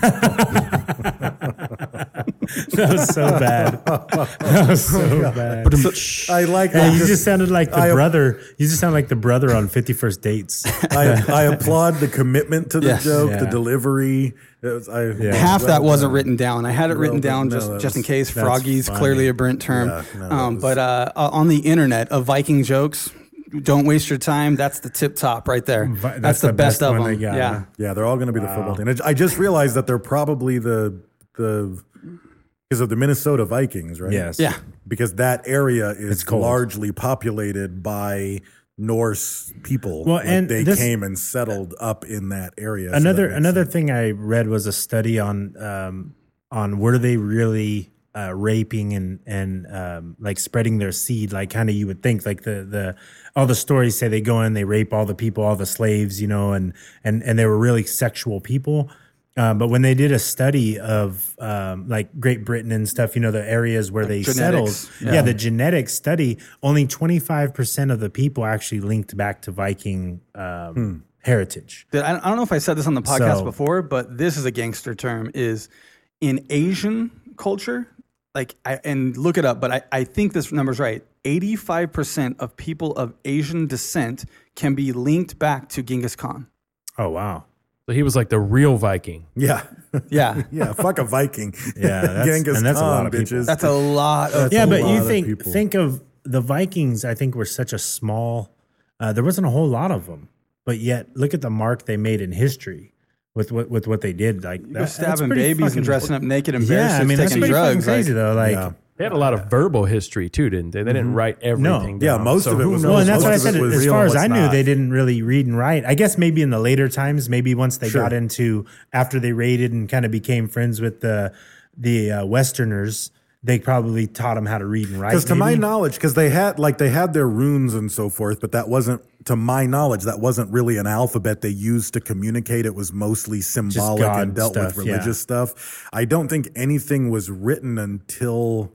That was so bad. That was so bad. I like Hey, that. you Just- just sounded like the I- brother. You just sound like the brother on fifty-first Dates. I, I applaud the commitment to the Yes. joke, Yeah. the delivery. It was, I, Yeah. Half well that wasn't done. written down. I had it written Well down done. just, No, that just in was- case. that's Froggy's funny. clearly a Brent term. Yeah, no, that um, was- but uh, uh, on the internet of Viking jokes, don't waste your time. That's the tip top right there. Vi- That's, that's the, the best, best of one them. they got, Yeah. huh? Yeah, they're all going to be the football team. I- I just realized that they're probably the the because of the Minnesota Vikings, right? Yes. Yeah. Because that area is It's cold. largely populated by Norse people. Well, Like, and they this- came and settled up in that area. so Another that makes another sense. thing I read was a study on um, on were they really uh, raping and and um, like spreading their seed, like kind of you would think, like the the all the stories say they go in, they rape all the people, all the slaves, you know, and and and they were really sexual people. Um, but when they did a study of um, like Great Britain and stuff, you know, the areas where they genetics, settled, yeah. yeah, the genetic study, only twenty-five percent of the people actually linked back to Viking um, heritage. Did- I I don't know if I said this on the podcast So- before, but this is a gangster term. Is in Asian culture, like, I, and look it up, but I, I think this number's right. eighty-five percent of people of Asian descent can be linked back to Genghis Khan. Oh, wow. So he was like the real Viking. Yeah. Yeah. Yeah, fuck a Viking. Yeah, that's- Genghis and that's a Khan, lot of people. bitches. That's a lot of Yeah, a but lot you of think people. think of the Vikings. I think were such a small. Uh, there wasn't a whole lot of them, but yet look at the mark they made in history with what with what they did. Like They're that, that's stabbing pretty babies fucking- and dressing up naked and Yeah, I barefoot, mean that's taking pretty fucking drugs. crazy like, though. Like, Yeah. They had a lot of verbal history too, didn't they? They didn't write everything Yeah, down. most So of it who was- knows well, and that's most what I of it said. was As real far and as I what's knew, not. they didn't really read and write. I guess maybe in the later times, maybe once they Sure. got into after they raided and kind of became friends with the the uh, Westerners, they probably taught them how to read and write. Because to my maybe. knowledge, because they had like they had their runes and so forth, but that wasn't, to my knowledge, that wasn't really an alphabet they used to communicate. It was mostly symbolic God and dealt stuff, with yeah. religious stuff. I don't think anything was written until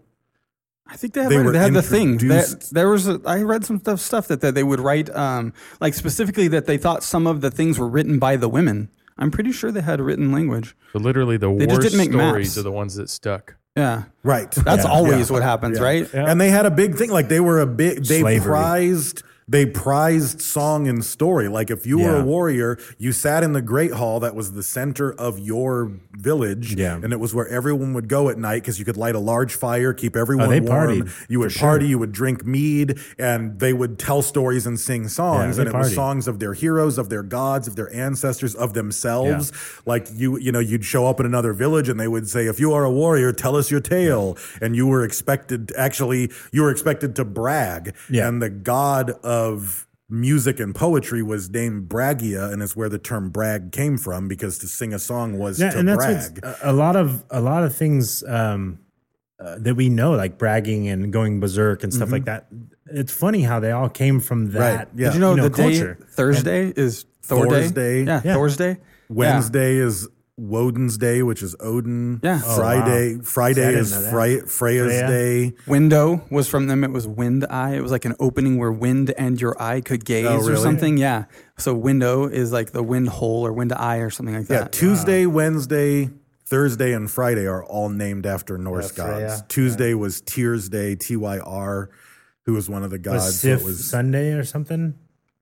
I think they had, They right, were they had the thing. There, introduced- there was, a, I read some stuff, stuff that, that they would write, um, like specifically that they thought some of the things were written by the women. I'm pretty sure they had written language. So literally the They just worst didn't make stories maps. are the ones that stuck. Yeah. right. That's Yeah, always yeah, what happens, yeah. right? Yeah. And they had a big thing. Like they were a big. They Slavery. prized. They prized song and story. Like if you were Yeah. a warrior, you sat in the Great Hall that was the center of your village, Yeah. and it was where everyone would go at night because you could light a large fire, keep everyone Oh, they warm. partied, You would for sure. party. You would drink mead, and they would tell stories and sing songs. Yeah, and they it was partied. songs of their heroes, of their gods, of their ancestors, of themselves. Like you, you know, you'd show up in another village, and they would say, "If you are a warrior, tell us your tale." And you were expected, actually, you were expected to brag. Yeah. And the god of music and poetry was named Bragia, and it's where the term brag came from, because to sing a song was Yeah, to and that's brag. what's, a a lot of a lot of things um, uh, that we know, like bragging and going berserk and stuff like that. It's funny how they all came from that. Right, yeah. Did you know, you know, the culture. day Thursday is Thor Thursday. Day? Yeah, Yeah. Thursday. Wednesday is Woden's Day, which is Odin. Yeah. Oh, Friday. wow. Friday See, I didn't is know that. Fre- Freya's Freya. Day. Window was from them. It was wind eye. It was like an opening where wind and your eye could gaze Oh, or really? something. Yeah. So window is like the wind hole or wind eye or something like Yeah, that. Tuesday, Wednesday, Thursday, and Friday are all named after Norse Yeah, Freya. gods. Tuesday was Tyr's Day, T Y R, who was one of the gods. Was so it Sif was Sunday or something?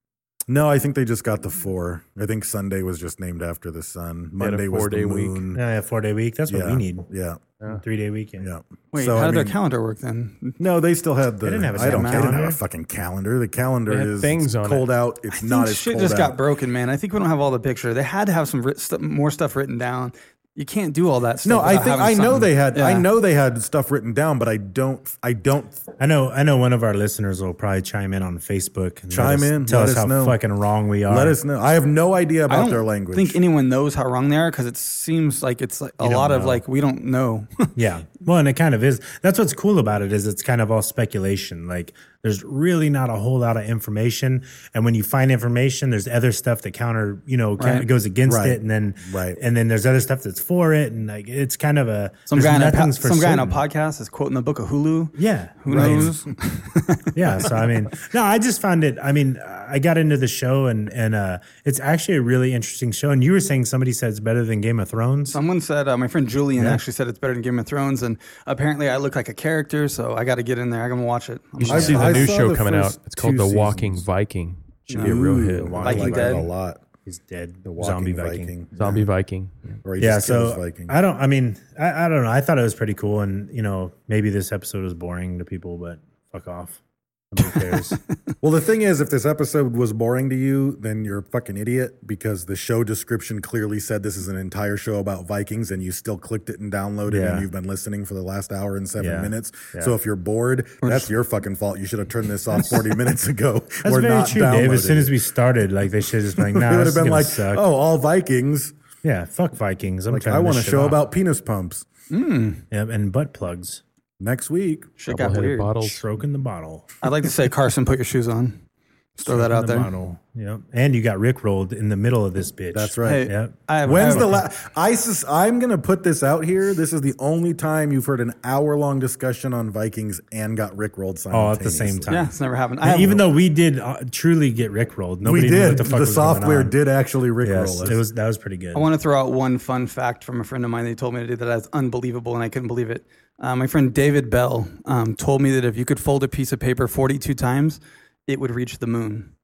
no, I think they just got the four. I think Sunday was just named after the sun. They had a Monday was the four-day week. moon. Yeah, four day week. That's what Yeah, we need. yeah, Three day weekend. yeah. Wait, So, how I did their mean, calendar work then? No, they still had the. They didn't have a I don't. same They didn't have calendar. a fucking calendar. The calendar They had is things on cold it. out. It's I think not as shit cold just out. got broken, man. I think we don't have all the picture. They had to have some writ- stu- more stuff written down. You can't do all that stuff. No, I without think having I know something. they had. I Yeah. know they had stuff written down, but I don't. I don't. I know. I know. One of our listeners will probably chime in on Facebook. And Chime let us, in, Tell let us us how know. fucking wrong we are. Let us know. I have no idea I about don't their language. think anyone knows how wrong they are because it seems like it's like a don't lot of know. like we don't know. Yeah. Well, and it kind of is. That's what's cool about it is it's kind of all speculation. Like there's really not a whole lot of information, and when you find information, there's other stuff that counter, you know, kind Right. of goes against Right. it, and then Right. and then there's other stuff that's for it, and like it's kind of a Some there's guy in a pa- nothing's for some guy in a certain. podcast is quoting the book of Hulu. Yeah. Who right. knows? Yeah. So I mean, no, I just found it. I mean, I got into the show, and and uh, it's actually a really interesting show. And you were saying somebody said it's better than Game of Thrones. Someone said uh, my friend Julian Yeah. actually said it's better than Game of Thrones, and apparently I look like a character, so I got to get in there. I'm gonna watch it. I'm You should I- see the I new saw show the coming out. first It's called two The Walking seasons. Viking. Should be a real Ooh, hit. I Viking like Dead. that a lot. He's dead. The Zombie Walking Viking. Viking. Zombie Viking. Or he Yeah, just kills so Vikings. I don't. I mean, I, I don't know. I thought it was pretty cool, and you know, maybe this episode was boring to people, but fuck off. Nobody cares. Well, the thing is, if this episode was boring to you, then you're a fucking idiot because the show description clearly said this is an entire show about Vikings and you still clicked it and downloaded Yeah. and you've been listening for the last hour and seven Yeah. minutes. Yeah. So if you're bored, that's your fucking fault. You should have turned this off forty minutes ago. That's or very not true, Dave. As soon downloaded as it. we started, like they should have just been like, nah, It would this have is been gonna like, suck. oh, all Vikings. Yeah, fuck Vikings. I'm Like, turning I want a this shit show off. about penis pumps yeah, and butt plugs. next week. Shit got Double-headed weird. bottles. Stroking the bottle. I'd like to say, Carson, put your shoes on. Just throw that Stroking out the there. Bottle. Yep. And you got Rick rolled in the middle of this bitch. That's right. Hey, Yep. I have, When's I the have- last? ISIS. I'm going to put this out here. This is the only time you've heard an hour long discussion on Vikings and got Rickrolled All at the simultaneously. same time. Yeah, it's never happened. I And have, even though we did uh, truly get Rick rolled, nobody We knew did. what the fuck The was going software on. did actually Rickroll Yes, us. it was that was pretty good. I want to throw out one fun fact from a friend of mine that he told me to do that is unbelievable, and I couldn't believe it. Uh, my friend David Bell um, told me that if you could fold a piece of paper forty-two times, it would reach the moon.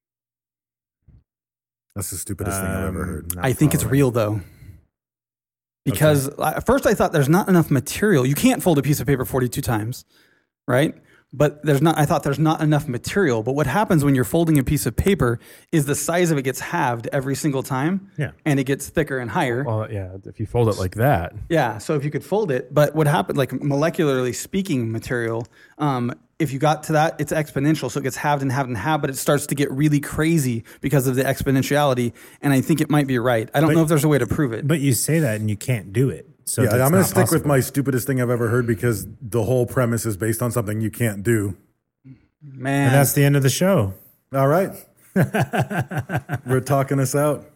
That's the stupidest thing I've ever Um, heard. not I think it's following. real though. Because I- at first I thought there's not enough material. You can't fold a piece of paper forty-two times, right? But there's not I thought there's not enough material. But what happens when you're folding a piece of paper is the size of it gets halved every single time. Yeah. And it gets thicker and higher. Well, yeah, if you fold it like that, Yeah, so if you could fold it, but what happened, like molecularly speaking, material, um, if you got to that, it's exponential, so it gets halved and halved and halved, but it starts to get really crazy because of the exponentiality, and I think it might be right. I don't But- know if there's a way to prove it. But you say that and you can't do it. So Yeah, that's I'm going not to stick with possible. my stupidest thing I've ever heard because the whole premise is based on something you can't do. Man, And that's the end of the show. All right. We're talking us out.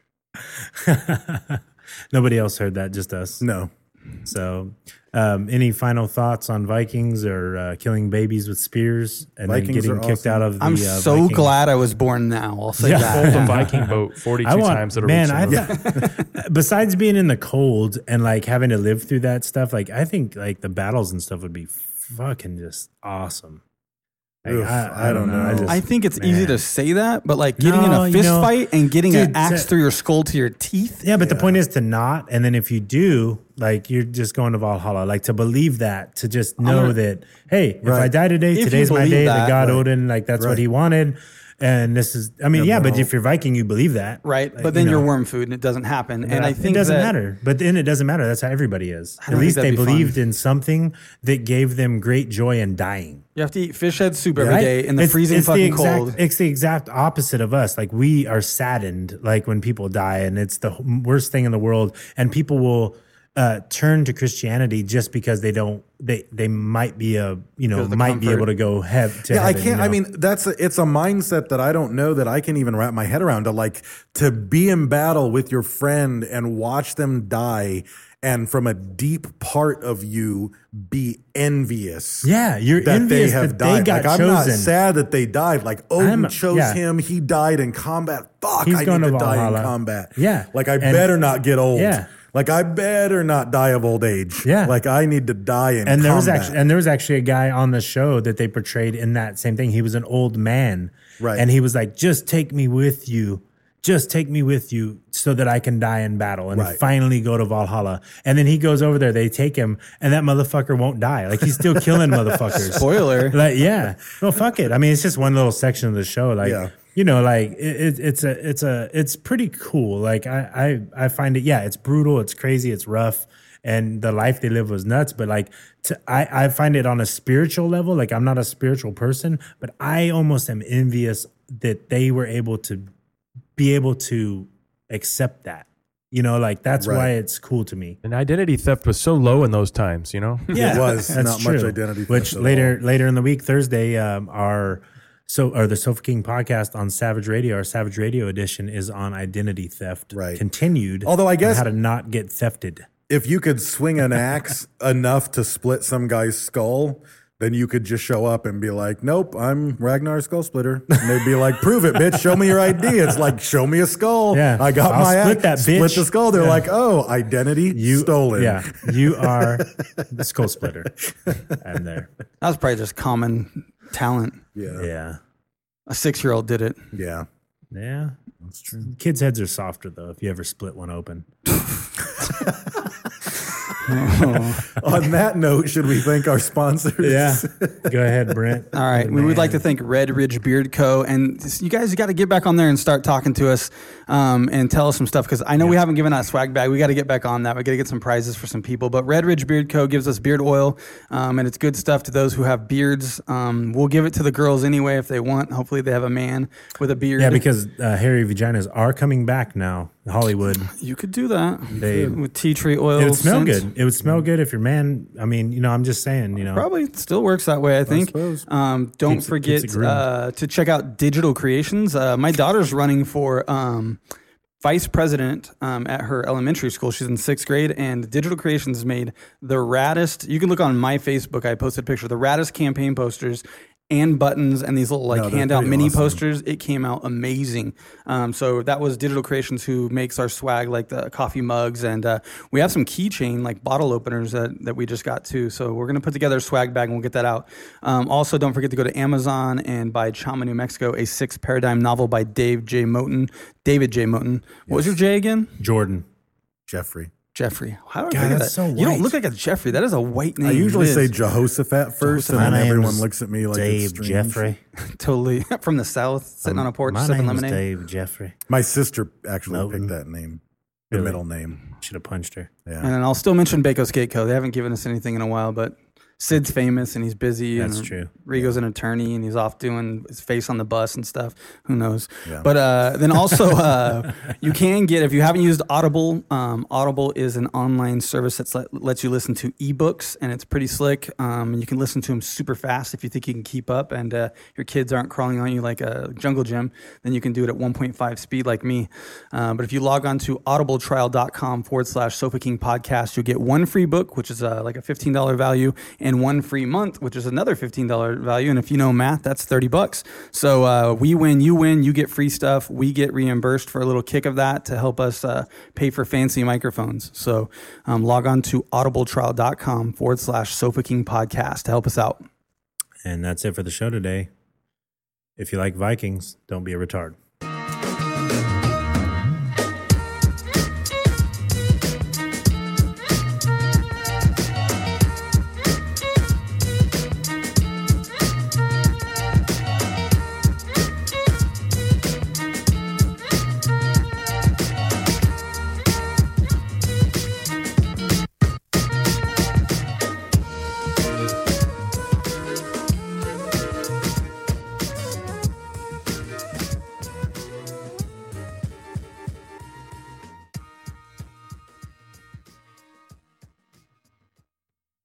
Nobody else heard that, just us. No. So, um, any final thoughts on Vikings or uh, killing babies with spears and Vikings then are getting kicked awesome. out of the? I'm uh, so Viking- glad I was born now. I'll say Yeah. fold that. a Viking boat forty-two I want, times. It'll man. reach I the moon. thought, besides being in the cold and like having to live through that stuff, like I think like the battles and stuff would be fucking just awesome. Like, Oof, I, I don't know. I, know. just, I think it's easy man. to say that, but like getting No, in a you fist know, fight and getting dude, an axe to- through your skull to your teeth. Yeah, but the point is to not, and then if you do, like you're just going to Valhalla. Like to believe that, to just know gonna- that, hey, if Right. I die today, If you today's my believe day. that, the god right. Odin, like that's Right. what he wanted, and this is. I mean, Yeah, yeah, but no. if you're Viking, you believe that, Right, Like, but then you you know. are worm food and it doesn't happen. And I think it doesn't that, matter. But then it doesn't matter. That's how everybody is. don't At think least they that'd be fun. believed in something that gave them great joy in dying. You have to eat fish head soup every Right? day in the It's- freezing it's the fucking exact- cold. It's the exact opposite of us. Like we are saddened, like when people die, and it's the worst thing in the world. And people will uh, turn to Christianity just because they don't they they might be a you know Because of the might be comfort. able to go hev- to Yeah, I heaven, can't. you I know? mean, that's a, it's a mindset that I don't know that I can even wrap my head around. To like to be in battle with your friend and watch them die, and from a deep part of you be envious. Yeah, you're that they envious have that they died. got like I'm not chosen. sad that they died. Like Odin I'm- chose yeah. him. He died in combat. Fuck, He's I going need to to die in Valhalla. combat. Yeah. like I And- better not get old. Yeah. Like I better not die of old age. Yeah. like I need to die in and there was combat. actually and there was actually a guy on the show that they portrayed in that same thing. He was an old man, Right. And he was like, "Just take me with you, just take me with you, so that I can die in battle and Right. finally go to Valhalla." And then he goes over there. They take him, and that motherfucker won't die. Like he's still killing motherfuckers. Spoiler. Like yeah, well, fuck it. I mean, it's just one little section of the show. Like. Yeah. You know, like it, it, it's a, it's a, it's pretty cool. Like I, I, I find it. Yeah, it's brutal. It's crazy. It's rough, and the life they live was nuts. But like, to, I, I find it on a spiritual level. Like I'm not a spiritual person, but I almost am envious that they were able to be able to accept that. You know, like that's Right. why it's cool to me. And identity theft was so low in those times, you know? Yeah, It was that's not true. much identity theft Which at later all. later in the week, Thursday, um, our so or the Sofa King podcast on Savage Radio, our Savage Radio edition is on identity theft. Right. Continued. Although I on guess- how to not get thefted. If you could swing an axe enough to split some guy's skull, then you could just show up and be like, "Nope, I'm Ragnar Skull Splitter." And they'd be like, "Prove it, bitch. Show me your I D." It's like, "Show me a skull." Yeah. I got I'll my split axe. that, Split bitch. the skull. They're Yeah. like, "Oh, identity You stolen." Yeah, you are the skull splitter. And there. That was probably just common talent. yeah, Yeah. A six-year-old did it. yeah. Yeah. That's true. Kids' heads are softer though if you ever split one open. On that note, should we thank our sponsors? Yeah. Go ahead, Brent. All right. We would like to thank Red Ridge Beard Co. And you guys got to get back on there and start talking to us um, and tell us some stuff because I know we haven't given out a swag bag. We got to get back on that. We got to get some prizes for some people. But Red Ridge Beard Co. gives us beard oil um, and it's good stuff to those who have beards. Um, we'll give it to the girls anyway if they want. Hopefully they have a man with a beard. Yeah, because uh, hairy vaginas are coming back now. Hollywood. you could do that They- with tea tree oil. It would smell scents. good. It would smell good if your man. I mean, you know, I'm just saying, you know. Probably still works that way, I think. suppose. Um, don't Keeps it- forget keeps it groomed. uh, to check out Digital Creations. Uh, my daughter's running for um, vice president um, at her elementary school. She's in sixth grade, and Digital Creations made the raddest. You can look on my Facebook. I posted a picture. The raddest campaign posters and buttons and these little like No, they're handout pretty mini awesome. posters. It came out amazing. Um, so that was Digital Creations who makes our swag like the coffee mugs. And uh, we have some keychain like bottle openers that, that we just got too. So we're going to put together a swag bag and we'll get that out. Um, also, don't forget to go to Amazon and buy Chama, New Mexico, a six paradigm novel by Dave J. Moten. David J. Moten. What was your J again? Jordan. Jeffrey. Jeffrey. How do I God, forget that? that's so You don't white. look like a Jeffrey. That is a white name. I usually Liz. say Jehoshaphat first, My and then name's everyone looks at me like Dave it's strange. Jeffrey. Totally from the South, sitting on a porch, My sipping name is lemonade. Dave Jeffrey. My sister actually Moten. picked that name, the Really? middle name. Should have punched her. Yeah. And then I'll still mention Baco Skate Co. They haven't given us anything in a while, but Sid's famous and he's busy. That's and true. Rigo's an attorney and he's off doing his face on the bus and stuff. Who knows? Yeah. But uh, then also, uh, you can get, if you haven't used Audible, um, Audible is an online service that let, lets you listen to ebooks and it's pretty slick. Um, and you can listen to them super fast if you think you can keep up and uh, your kids aren't crawling on you like a jungle gym, then you can do it at one point five speed like me. Uh, but if you log on to audibletrial.com forward slash Sofa King podcast, you'll get one free book, which is uh, like a fifteen dollars value, and one free month, which is another fifteen dollars value. And if you know math, that's thirty bucks. So uh, we win, you win, you get free stuff. We get reimbursed for a little kick of that to help us uh, pay for fancy microphones. So um, log on to audibletrial.com forward slash Sofa King podcast to help us out. And that's it for the show today. If you like Vikings, don't be a retard.